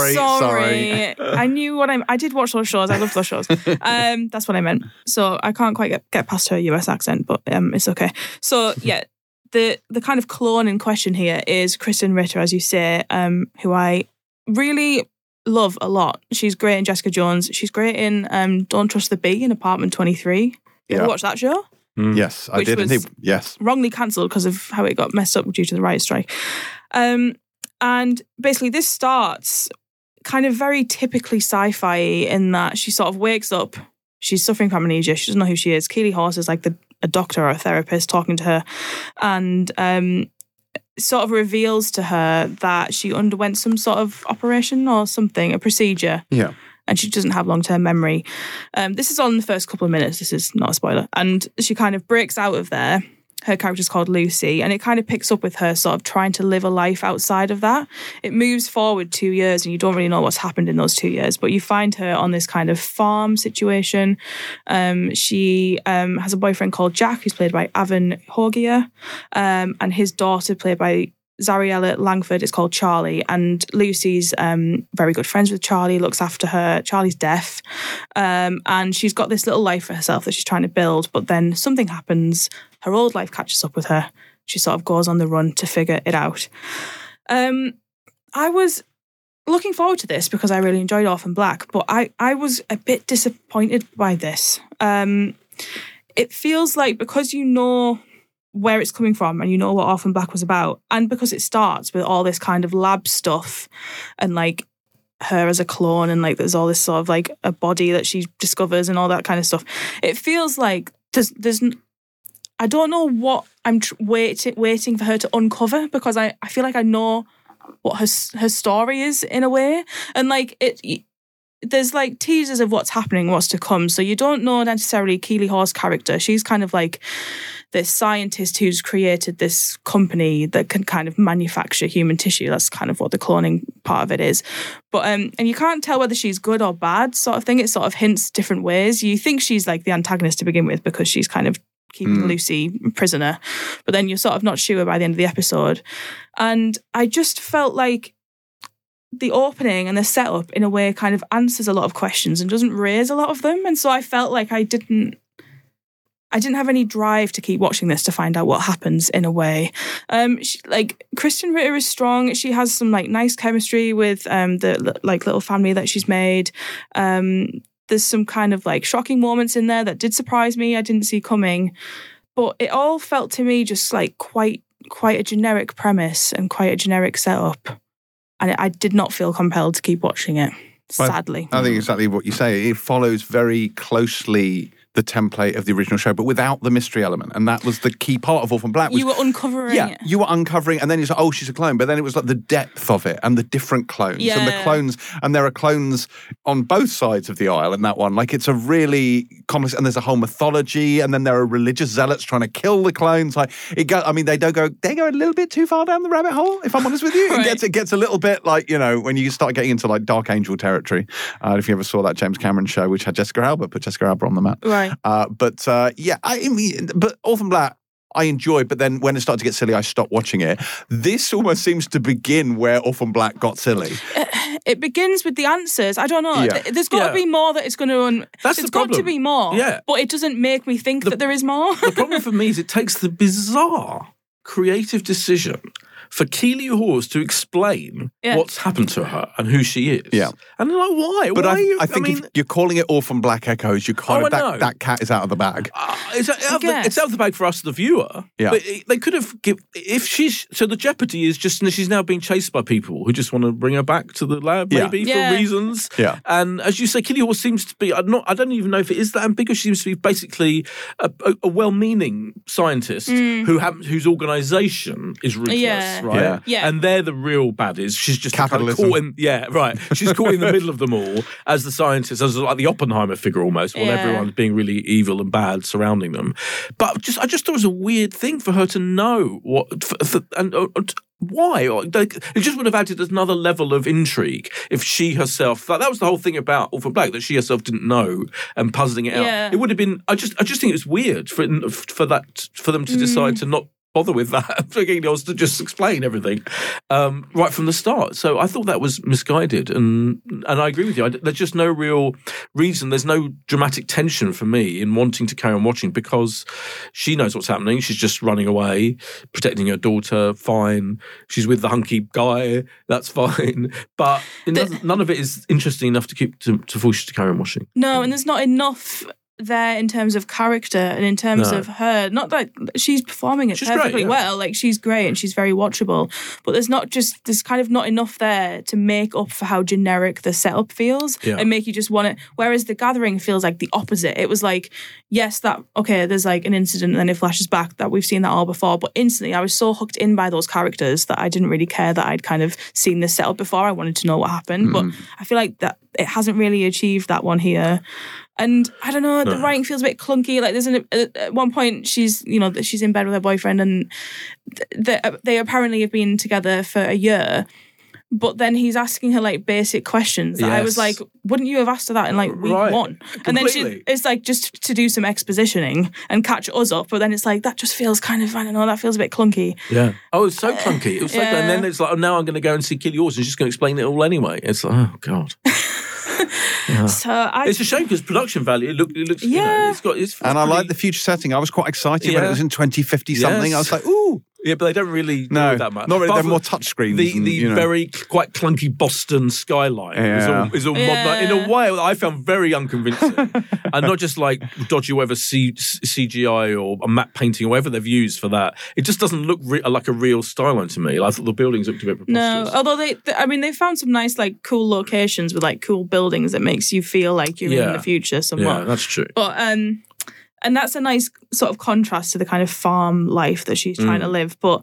I knew what I did watch those shows. I love those shows. That's what I meant. So I can't quite get past her US accent, but it's okay. So yeah, the kind of clone in question here is Kristen Ritter, as you say, who I really love a lot. She's great in Jessica Jones. She's great in Don't Trust the Bee in Apartment 23. You ever watched that show? Yes, I did. Was yes. Wrongly cancelled because of how it got messed up due to the writer's strike. And basically this starts kind of very typically sci-fi in that she sort of wakes up, she's suffering from amnesia, she doesn't know who she is. Keely Hawes is like a doctor or a therapist talking to her, and sort of reveals to her that she underwent some sort of operation or something, a procedure. Yeah. And she doesn't have long-term memory. This is all in the first couple of minutes. This is not a spoiler. And she kind of breaks out of there. Her character's called Lucy, and it kind of picks up with her sort of trying to live a life outside of that. It moves forward 2 years, and you don't really know what's happened in those 2 years, but you find her on this kind of farm situation. She has a boyfriend called Jack, who's played by Avon Hogia, and his daughter, played by Zariella Langford, is called Charlie, and Lucy's very good friends with Charlie, looks after her. Charlie's deaf, and she's got this little life for herself that she's trying to build, but then something happens. Her old life catches up with her. She sort of goes on the run to figure it out. I was looking forward to this because I really enjoyed Orphan Black, but I was a bit disappointed by this. It feels like, because you know where it's coming from and you know what Orphan Black was about, and because it starts with all this kind of lab stuff and like her as a clone, and like there's all this sort of like a body that she discovers and all that kind of stuff, it feels like there's I don't know what I'm waiting for her to uncover, because I feel like I know what her story is in a way, and like there's like teasers of what's happening, what's to come. So you don't know necessarily Keely Hawes' character. She's kind of like this scientist who's created this company that can kind of manufacture human tissue. That's kind of what the cloning part of it is. But and you can't tell whether she's good or bad, sort of thing. It sort of hints different ways. You think she's like the antagonist to begin with because she's kind of keeping Lucy prisoner, but then you're sort of not sure by the end of the episode. And I just felt like the opening and the setup in a way kind of answers a lot of questions and doesn't raise a lot of them. And so I felt like I didn't have any drive to keep watching this to find out what happens in a way. Like Kristen Ritter is strong. She has some like nice chemistry with the like little family that she's made. There's some kind of like shocking moments in there that did surprise me. I didn't see coming, but it all felt to me just like quite a generic premise and quite a generic setup. And I did not feel compelled to keep watching it, sadly. I think exactly what you say. It follows very closely the template of the original show, but without the mystery element. And that was the key part of Orphan Black. You were uncovering it. You were uncovering, and then it's like, oh, she's a clone. But then it was like the depth of it and the different clones. Yeah. And the clones, and there are clones on both sides of the aisle in that one. Like, it's a really complex, and there's a whole mythology, and then there are religious zealots trying to kill the clones. Like, they go a little bit too far down the rabbit hole, if I'm honest with you. Right. It gets a little bit like, when you start getting into like Dark Angel territory. If you ever saw that James Cameron show, which had Jessica Alba, put Jessica Alba on the map. Right. But Orphan Black, I enjoyed, but then when it started to get silly, I stopped watching it. This almost seems to begin where Orphan Black got silly. It begins with the answers. I don't know. Yeah. There's got to be more that it's going to... That's There's the got problem. to be more. Yeah. But it doesn't make me think that there is more. The problem for me is it takes the bizarre creative decision for Keely Hawes to explain what's happened to her and who she is. Yeah. And like, why? But why I think if you're calling it Orphan Black Echoes, you kind of that cat is out of the bag. It's out of the bag for us, the viewer. Yeah. But they could have so the jeopardy is just she's now being chased by people who just want to bring her back to the lab, maybe for reasons. Yeah. And as you say, Keely Hawes seems to be. I don't even know if it is that ambiguous. She seems to be basically a well-meaning scientist whose organisation is ruthless, right? Yeah. And they're the real baddies. She's just Capitalism. caught in, she's caught in the middle of them all as the scientist, as like the Oppenheimer figure almost, while everyone's being really evil and bad surrounding them. But I just thought it was a weird thing for her to know what why? It just would have added another level of intrigue if she herself. That was the whole thing about Orphan Black, that she herself didn't know and puzzling it out. It would have been. I just think it was weird for them to decide to not bother with that, for Keely to just explain everything right from the start. So I thought that was misguided, and I agree with you. There's just no real reason. There's no dramatic tension for me in wanting to carry on watching, because she knows what's happening. She's just running away, protecting her daughter. Fine. She's with the hunky guy. That's fine. But none of it is interesting enough to force you to carry on watching. No, and there's not enough there in terms of character and in terms of her. Not that she's performing it perfectly well, like she's great and she's very watchable, but there's kind of not enough there to make up for how generic the setup feels and make you just want it. Whereas The Gathering feels like the opposite. It was like, yes, there's like an incident and then it flashes back, that we've seen that all before, but instantly I was so hooked in by those characters that I didn't really care that I'd kind of seen this setup before. I wanted to know what happened, but I feel like that it hasn't really achieved that one here. And I don't know, the writing feels a bit clunky. Like at one point she's in bed with her boyfriend, and they apparently have been together for a year. But then he's asking her like basic questions that I was like, wouldn't you have asked her that in like week one? And then it's like just to do some expositioning and catch us up. But then it's like, that just feels kind of, I don't know, that feels a bit clunky. Yeah. Oh, it's so clunky. It was and then it's like, oh, now I'm going to go and see Keely Hawes and she's going to explain it all anyway. It's like, oh God. So it's a shame because production value, it looks, it's and I like the future setting. I was quite excited when it was in 2050 something. I was like, ooh. Yeah, but they don't really do that much. Not really. They're more touchscreens. The very quite clunky Boston skyline is all modern. In a way, I found very unconvincing. And not just like dodgy whatever CGI or a matte painting or whatever they've used for that. It just doesn't look like a real skyline to me. I thought the buildings looked a bit preposterous. No, although they found some nice like cool locations with like cool buildings that makes you feel like you're in the future somewhat. Yeah, that's true. But and that's a nice sort of contrast to the kind of farm life that she's trying to live. But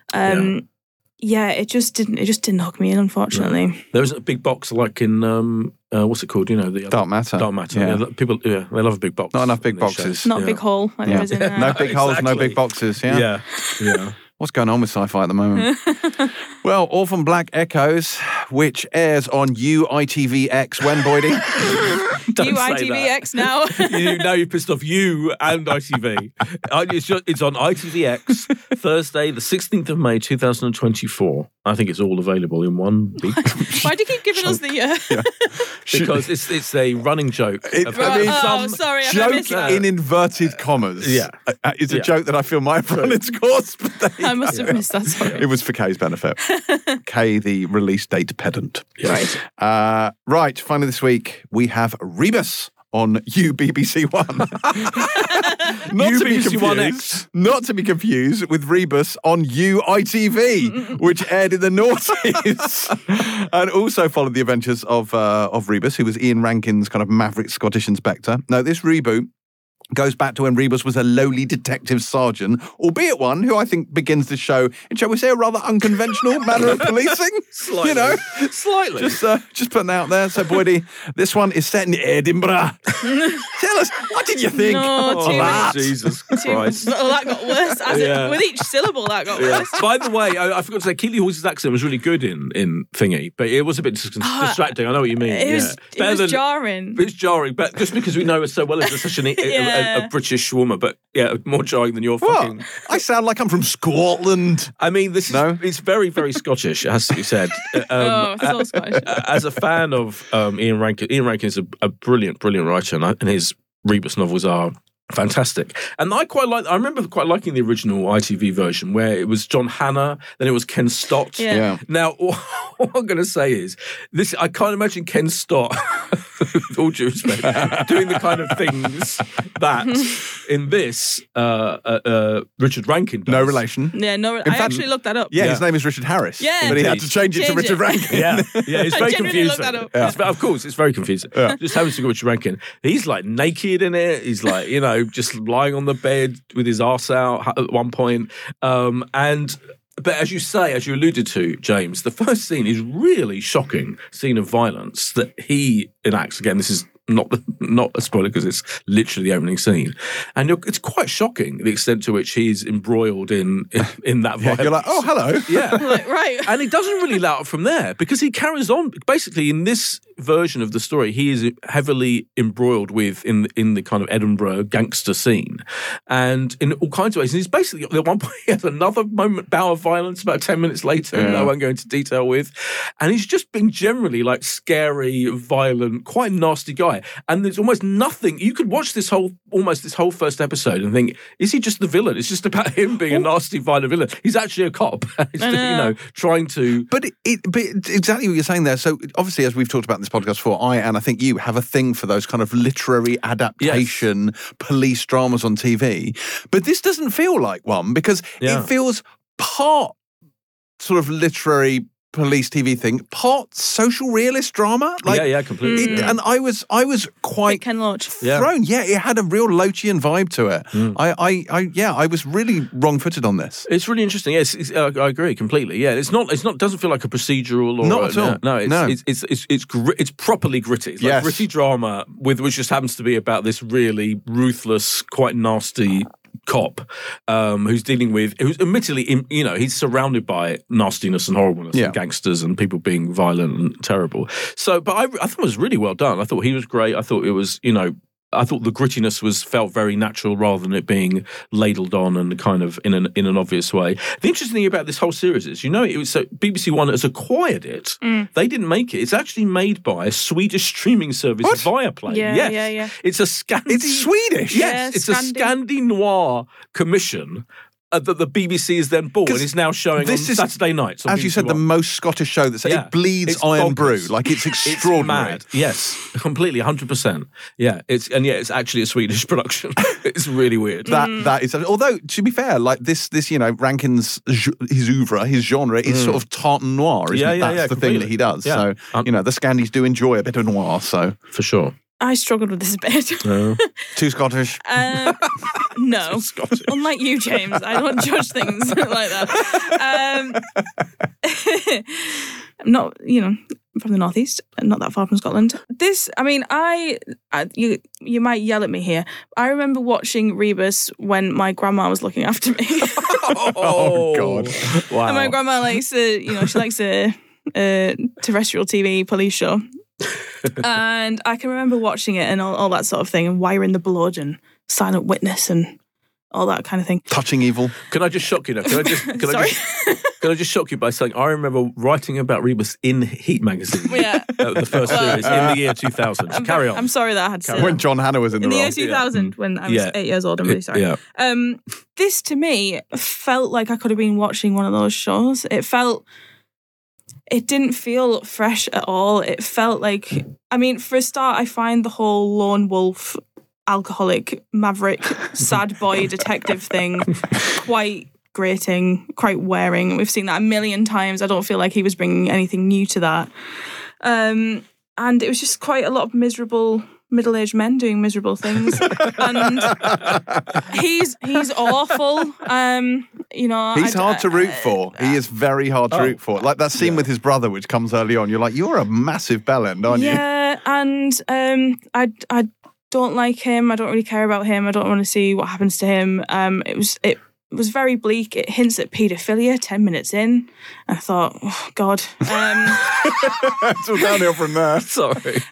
it just didn't hook me in, unfortunately. No. There was a big box like in what's it called? The Dark Matter. Dark Matter. Yeah. People, they love a big box. Not enough big boxes. Shows. Not a big hole. Like there is in there. No big holes, no big boxes. Yeah. What's going on with sci-fi at the moment? Well, Orphan Black Echoes, which airs on UITVX when, Boydie? UITVX now. Now you've pissed off you and ITV. It's on ITVX Thursday, the 16th of May, 2024. I think it's all available in one big. Why do you keep giving us the Because it's a running joke. Sorry, joke in inverted commas. Yeah. It's a joke that I feel might run its course. I must have missed that. Sorry. It was for Kay's benefit. Kay, the release date pedant. Right. Right. Finally this week, we have Rebus on UBBC One. Not to be confused with Rebus on UITV, which aired in the noughties, and also followed the adventures of Rebus, who was Ian Rankin's kind of maverick Scottish inspector. Now, this reboot goes back to when Rebus was a lowly detective sergeant, albeit one who I think begins the show in, shall we say, a rather unconventional manner of policing. Slightly. You know? Slightly. Just putting that out there. So, Boydie, this one is set in Edinburgh. Tell us, what did you think? No, too much. Jesus Christ. Well, that got worse. With each syllable, that got worse. By the way, I forgot to say, Keeley Hawes' accent was really good in Thingy, but it was a bit distracting. I know what you mean. It was jarring. It's jarring, but just because we know her so well as such a British woman, but more jarring than your fucking... What? I sound like I'm from Scotland. I mean, it's very, very Scottish, it has to be said. So Scottish. As a fan of Ian Rankin is a brilliant, brilliant writer, and his Rebus novels are fantastic. And I remember quite liking the original ITV version where it was John Hannah, then it was Ken Stott. Yeah. Now, what I'm going to say is, I can't imagine Ken Stott, with all due respect, doing the kind of things that in this Richard Rankin does. No relation. Yeah, I actually looked that up. Yeah, his name is Richard Harris. Yeah. But he had to change it to Richard Rankin. Yeah, it's very confusing. Looked that up. Of course, it's very confusing. Just having to go with Richard Rankin. He's like naked in it. He's like, just lying on the bed with his arse out at one point. But as you alluded to, James, the first scene is really shocking scene of violence that he enacts. Again, this is not a spoiler because it's literally the opening scene, and it's quite shocking the extent to which he's embroiled in that violence. You're like, oh, hello. Yeah, right. And he doesn't really let up from there because he carries on. Basically, in this version of the story, he is heavily embroiled in the kind of Edinburgh gangster scene, and in all kinds of ways. And he's basically at one point he has another bout of violence about 10 minutes later. Yeah. I won't go into detail with, and he's just been generally like scary, violent, quite nasty guy. And there's almost nothing. You could watch this whole first episode and think, is he just the villain? It's just about him being a nasty, violent villain. He's actually a cop. He's trying to. But exactly what you're saying there. So obviously, as we've talked about in this podcast before, I think you have a thing for those kind of literary adaptation police dramas on TV. But this doesn't feel like one because it feels part sort of literary police TV thing, part social realist drama. Completely. And I was quite Ken Loach thrown. Yeah, it had a real Loachian vibe to it. I was really wrong-footed on this. It's really interesting. Yes, I agree completely. Yeah, it doesn't feel like a procedural or not at all. No, it's properly gritty. It's like gritty drama which just happens to be about this really ruthless, quite nasty cop who's admittedly he's surrounded by nastiness and horribleness and gangsters and people being violent and terrible. So, but I thought it was really well done. I thought he was great. I thought it was, I thought the grittiness felt very natural rather than it being ladled on and kind of in an obvious way. The interesting thing about this whole series is, BBC One has acquired it. They didn't make it. It's actually made by a Swedish streaming service, Viaplay. Yeah. It's a Scandi... It's Swedish? Yes, it's a Scandi Noir commission that the BBC has then bought and is now showing on Saturday nights. As you said, the most Scottish show that's it bleeds Iron Brew. Like, it's extraordinary. It's mad. Yes, completely, 100%. Yeah, it's actually a Swedish production. It's really weird. That is, although to be fair, like this Rankin's his oeuvre, his genre is sort of tartan noir. That's the thing that he does. Yeah. So the Scandis do enjoy a bit of noir. So for sure. I struggled with this a bit. Too Scottish? No. Scottish. Unlike you, James, I don't judge things like that. I'm not, from the northeast, not that far from Scotland. You might yell at me here. I remember watching Rebus when my grandma was looking after me. Oh God! Wow. And my grandma likes she likes a terrestrial TV police show. And I can remember watching it and all that sort of thing, and Wiring the Blood and Silent Witness and all that kind of thing. Touching Evil. Can I just shock you now? Can I just shock you by saying I remember writing about Rebus in Heat magazine. Yeah. The first series in the year 2000. So carry on. I'm sorry that I had to say that. When John Hannah was in the role. In the year 2000, when I was 8 years old. I'm really sorry. Yeah. This, to me, felt like I could have been watching one of those shows. It didn't feel fresh at all. It felt like, for a start, I find the whole lone wolf, alcoholic, maverick, sad boy detective thing quite grating, quite wearing. We've seen that a million times. I don't feel like he was bringing anything new to that. And it was just quite a lot of miserable middle-aged men doing miserable things, and he's awful. He's hard to root for. He is very hard to root for. Like that scene with his brother, which comes early on. You're like, you're a massive bellend, aren't you? Yeah, and I don't like him. I don't really care about him. I don't want to see what happens to him. It was very bleak. It hints at paedophilia 10 minutes in. I thought, oh, God. It's all downhill from there. Sorry.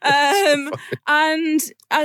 And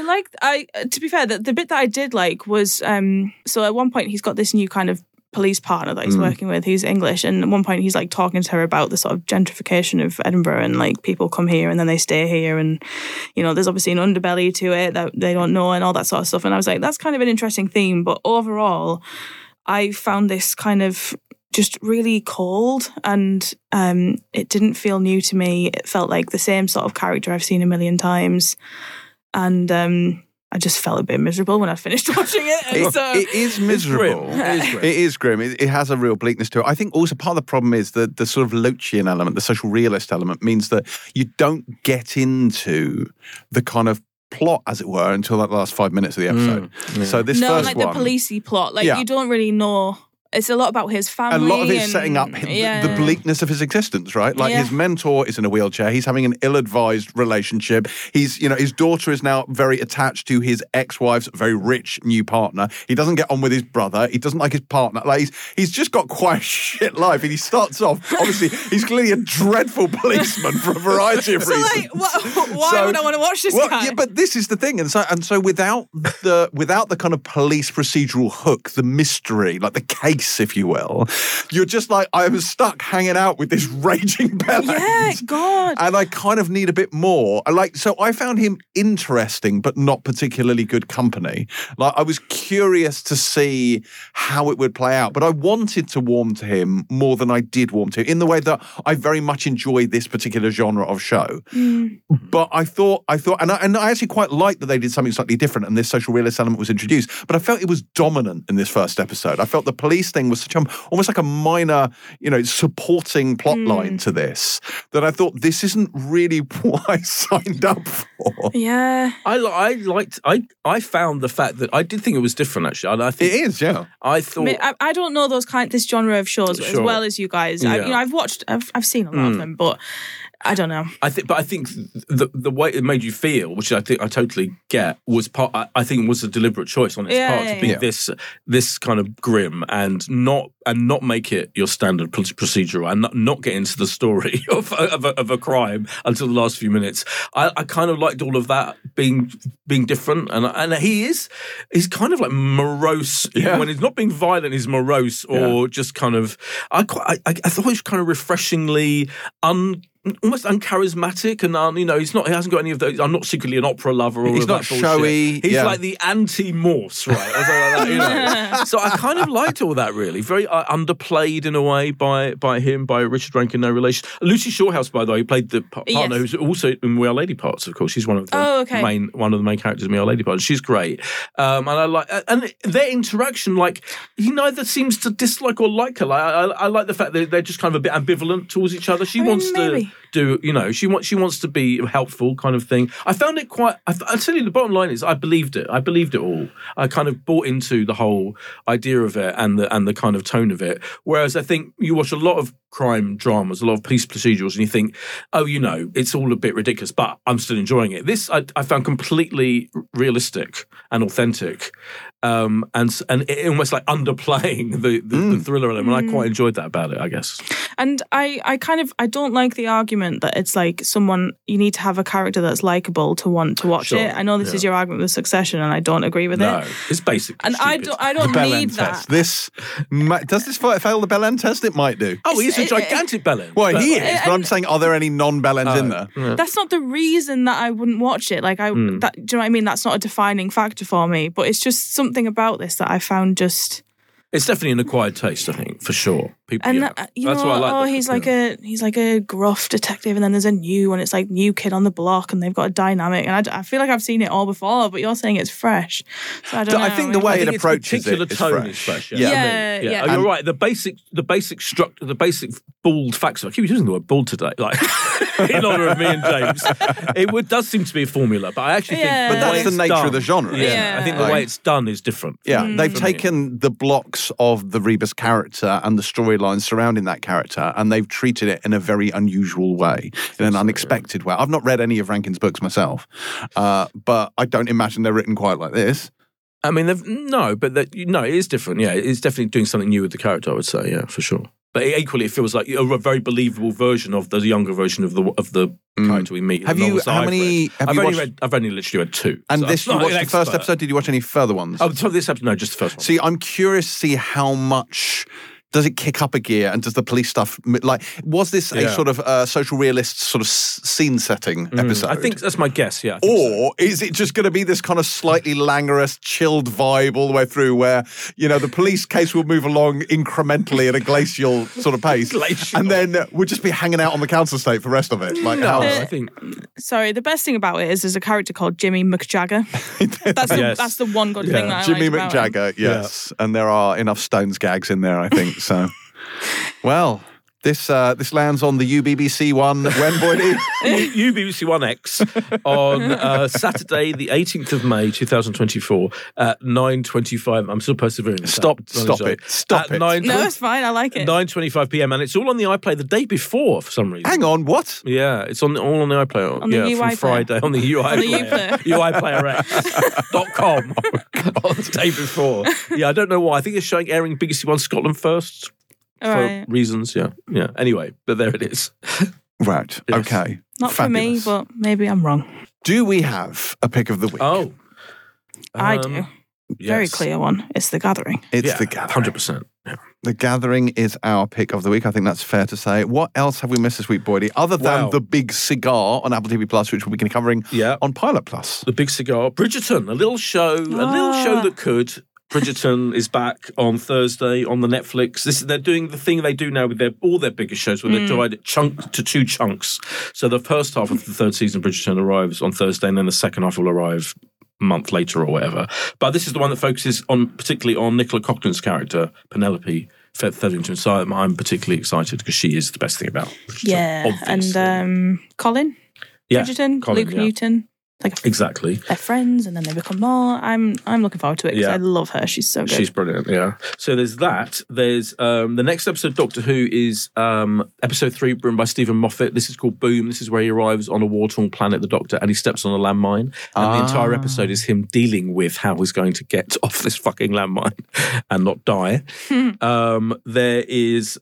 to be fair, the bit that I did like was, so at one point he's got this new kind of police partner that he's working with. He's English. And at one point he's like talking to her about the sort of gentrification of Edinburgh and like people come here and then they stay here. And, there's obviously an underbelly to it that they don't know and all that sort of stuff. And I was like, that's kind of an interesting theme. But overall, I found this kind of just really cold and it didn't feel new to me. It felt like the same sort of character I've seen a million times. And I just felt a bit miserable when I finished watching it. So, it is miserable. It is grim. It has a real bleakness to it. I think also part of the problem is that the sort of Loachian element, the social realist element, means that you don't get into the kind of plot, as it were, until like the last 5 minutes of the episode. So this first like one, the policey plot, you don't really know. It's a lot about his family. A lot of it is setting up the bleakness of his existence, right? Like his mentor is in a wheelchair. He's having an ill-advised relationship. He's, his daughter is now very attached to his ex-wife's very rich new partner. He doesn't get on with his brother. He doesn't like his partner. Like he's just got quite a shit life. And he starts off, obviously, he's clearly a dreadful policeman for a variety of reasons. Why would I want to watch this guy? Yeah, but this is the thing. And so without the kind of police procedural hook, the mystery, like the case, if you will, you're just like, I was stuck hanging out with this raging bellend. Yeah, God. And I kind of need a bit more. So I found him interesting, but not particularly good company. Like I was curious to see how it would play out, but I wanted to warm to him more than I did warm to him, in the way that I very much enjoy this particular genre of show. But I thought, and I actually quite liked that they did something slightly different and this social realist element was introduced, but I felt it was dominant in this first episode. I felt the police thing was such almost like a minor, supporting plot line to this, that I thought this isn't really what I signed up for. Yeah. I found the fact that I did think it was different, actually. I think it is, yeah. I thought... I don't know this genre of shows as well as you guys. Yeah. I've seen a lot of them, but I don't know. I think the way it made you feel, which I think I totally get, was I think was a deliberate choice on its part to be this kind of grim and not make it your standard procedural and not get into the story of a crime until the last few minutes. I kind of liked all of that being different, and he's kind of like morose when he's not being violent. He's morose or just kind of. I thought he was kind of refreshingly almost uncharismatic, and he hasn't got any of those. I'm not secretly an opera lover or he's not that showy. He's like the anti-Morse, right? Or something like that, So I kind of liked all that, really. Very underplayed in a way by him, by Richard Rankin, no relation. Lucy Shawhouse, by the way, played the partner who's also in We Are Lady Parts. Of course, she's one of the main characters in We Are Lady Parts. She's great, and I like and their interaction. Like he neither seems to dislike or like her. Like I like the fact that they're just kind of a bit ambivalent towards each other. She wants to do, she wants to be helpful, kind of thing. I found it quite. I'll tell you, the bottom line is I believed it. I believed it all. I kind of bought into the whole idea of it and the kind of tone of it. Whereas I think you watch a lot of crime dramas, a lot of police procedurals, and you think, it's all a bit ridiculous, but I'm still enjoying it. This I found completely realistic and authentic, and it almost like underplaying the thriller element. I quite enjoyed that about it, I guess. And I don't like the argument that it's like you need to have a character that's likable to want to watch it. I know this is your argument with Succession, and I don't agree with it. No, it's basic. And stupid. I don't need that. Does this fail the Bellend test? It might do. Oh, he's a gigantic Bellend. Well, he is. But I'm saying, are there any non-Bellends in there? Yeah. That's not the reason that I wouldn't watch it. Like, do you know what I mean? That's not a defining factor for me. But it's just something about this that I found just. It's definitely an acquired taste, I think, for sure. People, And that's you know, what I like. he's like a gruff detective, and then there's a new one. It's like new kid on the block, and they've got a dynamic. And I feel like I've seen it all before, but you're saying it's fresh. So I don't know. I think the way it its approaches particular it is tone fresh. is fresh. Yeah. Oh, you're right. The basic structure, the basic bald facts. I keep using the word bald today, like in honour of me and James. Does seem to be a formula, but I actually think, But that's the nature of the genre. Yeah. I think the way it's done is different. Yeah, they've taken the blocks of the Rebus character and the storylines surrounding that character, and they've treated it in a very unusual way, in an unexpected way. I've not read any of Rankin's books myself, but I don't imagine they're written quite like this. I mean, it is different. Yeah, it's definitely doing something new with the character, I would say. Yeah, for sure. But equally, it feels like a very believable version of the younger version of the character we meet. Have you? How many? I've only literally read 2. And so this, you watched the first episode. Did you watch any further ones? Oh, this episode, no, just the first one. See, I'm curious to see how much. Does it kick up a gear, and does the police stuff was this a sort of social realist sort of scene setting episode? I think that's my guess. Yeah, or is it just going to be this kind of slightly languorous, chilled vibe all the way through, where the police case will move along incrementally at a glacial sort of pace, and then we'll just be hanging out on the council estate for the rest of it? I think. Sorry, the best thing about it is there's a character called Jimmy McJagger. That's the one good thing that I Jimmy liked about McJagger, yes, and there are enough Stones gags in there, I think. So, well, this lands on the UBBC one when, Boydie? UBBC 1X on Saturday, the 18th of May, 2024 at 9:25. I'm still persevering. Stop it. No, it's fine. I like it. 9:25 p.m. and it's all on the iPlayer the day before for some reason. Hang on, what? Yeah, it's all on the iPlayer. On the UI from Friday on the UI player. UIPlayerX.com on the day before. Yeah, I don't know why. I think it's showing airing BBC One Scotland first. For reasons, yeah. Anyway, but there it is. Right, Yes. okay. Not Fabulous. for me, but maybe I'm wrong. Do we have a pick of the week? Oh. I do. Very clear one. It's The Gathering. It's The Gathering. 100%. Yeah. The Gathering is our pick of the week. I think that's fair to say. What else have we missed this week, Boydie? Other than The Big Cigar on Apple TV Plus, which we'll be covering on Pilot Plus. The Big Cigar. Bridgerton, a little show that could. Bridgerton is back on Thursday on the Netflix. They're doing the thing they do now with all their biggest shows, where they divide it to 2 chunks. So the first half of the 3rd season of Bridgerton arrives on Thursday, and then the second half will arrive a month later or whatever. But this is the one that focuses particularly on Nicola Coughlin's character, Penelope Featherington. So I'm particularly excited because she is the best thing about Bridgerton. Yeah, obviously. And Colin Bridgerton, Colin, Luke Newton. Exactly. They're friends and then they become more. I'm looking forward to it because I love her. She's so good. She's brilliant, yeah. So there's that. There's the next episode of Doctor Who is episode 3, written by Stephen Moffat. This is called Boom. This is where he arrives on a war-torn planet, the Doctor, and he steps on a landmine. And the entire episode is him dealing with how he's going to get off this fucking landmine and not die. There is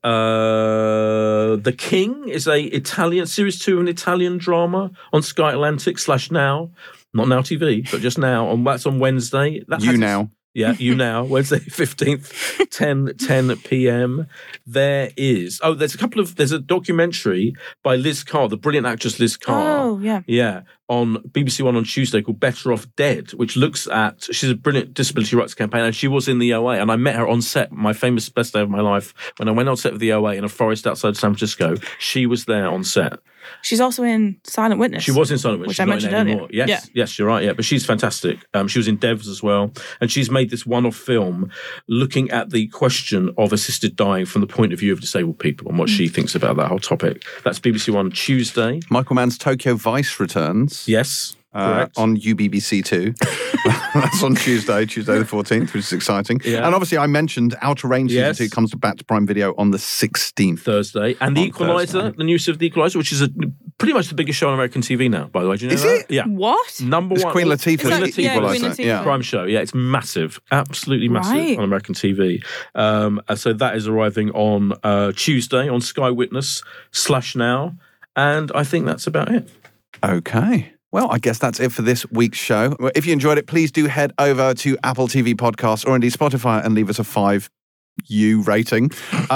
The King is a Italian, series 2 of an Italian drama on Sky Atlantic /Now. Not Now TV, but just Now. That's on Wednesday. Yeah, You Now, Wednesday 15th, 10 p.m. There's a documentary by Liz Carr, the brilliant actress Liz Carr. Oh, yeah. Yeah, on BBC One on Tuesday called Better Off Dead, which looks at, she's a brilliant disability rights campaigner, and she was in the OA, and I met her on set, my famous best day of my life, when I went on set of the OA in a forest outside San Francisco. She was there on set. She's also in Silent Witness. She was in Silent Witness, which I mentioned earlier. Yes, you're right. Yeah, but she's fantastic. She was in Devs as well, and she's made this one-off film looking at the question of assisted dying from the point of view of disabled people and what she thinks about that whole topic. That's BBC One Tuesday. Michael Mann's Tokyo Vice returns. Yes. Correct. On UBBC 2. That's on Tuesday the 14th, which is exciting. Yeah. And obviously I mentioned Outer Range Season 2 comes back to Prime Video on the 16th. Thursday. And The Equalizer, the news of The Equalizer, which is pretty much the biggest show on American TV now, by the way. Do you know is that? It? Yeah. What? Number it's one. Queen Latifah's Equalizer. Yeah. Prime show. Yeah, it's massive. Absolutely massive on American TV. So that is arriving on Tuesday on Sky Witness /Now. And I think that's about it. Okay. Well, I guess that's it for this week's show. If you enjoyed it, please do head over to Apple TV Podcasts or indeed Spotify and leave us a 5U rating.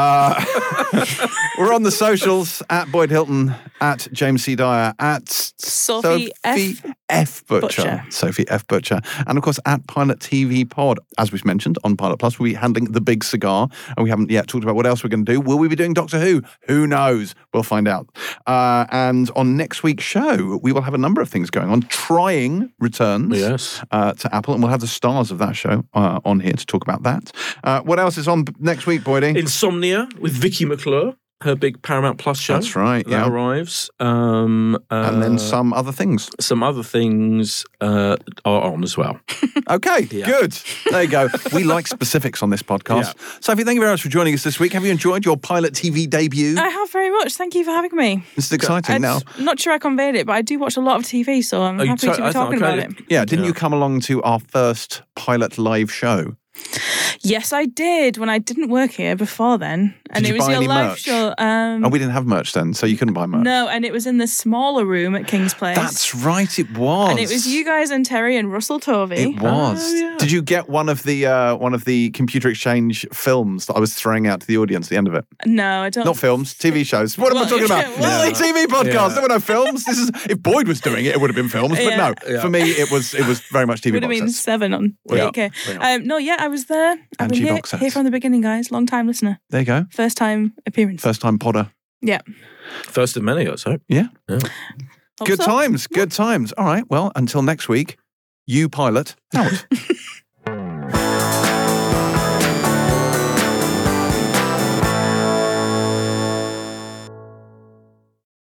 We're on the socials at Boyd Hilton, at James C. Dyer, at Sophie F. F. Butcher. Sophie F. Butcher. And of course, at Pilot TV Pod, as we've mentioned on Pilot Plus, we'll be handling The Big Cigar. And we haven't yet talked about what else we're going to do. Will we be doing Doctor Who? Who knows? We'll find out. And on next week's show, we will have a number of things going on. Trying returns to Apple, and we'll have the stars of that show on here to talk about that. What else is on next week, Boydie? Insomnia with Vicky McClure. Her big Paramount Plus show. That's right, that arrives. And then some other things. Some other things are on as well. Okay, good. There you go. We like specifics on this podcast. Yeah. Sophie, thank you very much for joining us this week. Have you enjoyed your Pilot TV debut? I have very much. Thank you for having me. This is exciting now. I'm not sure I conveyed it, but I do watch a lot of TV, so I'm happy to be talking about it. Yeah, didn't you come along to our first Pilot live show? Yes, I did when I didn't work here before then. And did it was your live merch? show. We didn't have merch then, so you couldn't buy merch. No, and it was in the smaller room at King's Place. That's right, it was. And it was you guys and Terry and Russell Tovey. It was. Oh, yeah. Did you get one of the Computer Exchange films that I was throwing out to the audience at the end of it? No, I don't. Not films, TV shows. What am I talking about? Well, TV podcast. There were no films. This is if Boyd was doing it, it would have been films. But no, for me, it was very much TV. Would have been 7 on 8K. I was there. I've been here from the beginning, guys. Long time listener. There you go. First time appearance. First time podder. Yeah. First of many, let's hope. Yeah. Hope Good so. times. Good times. All right. Well, until next week, you Pilot out.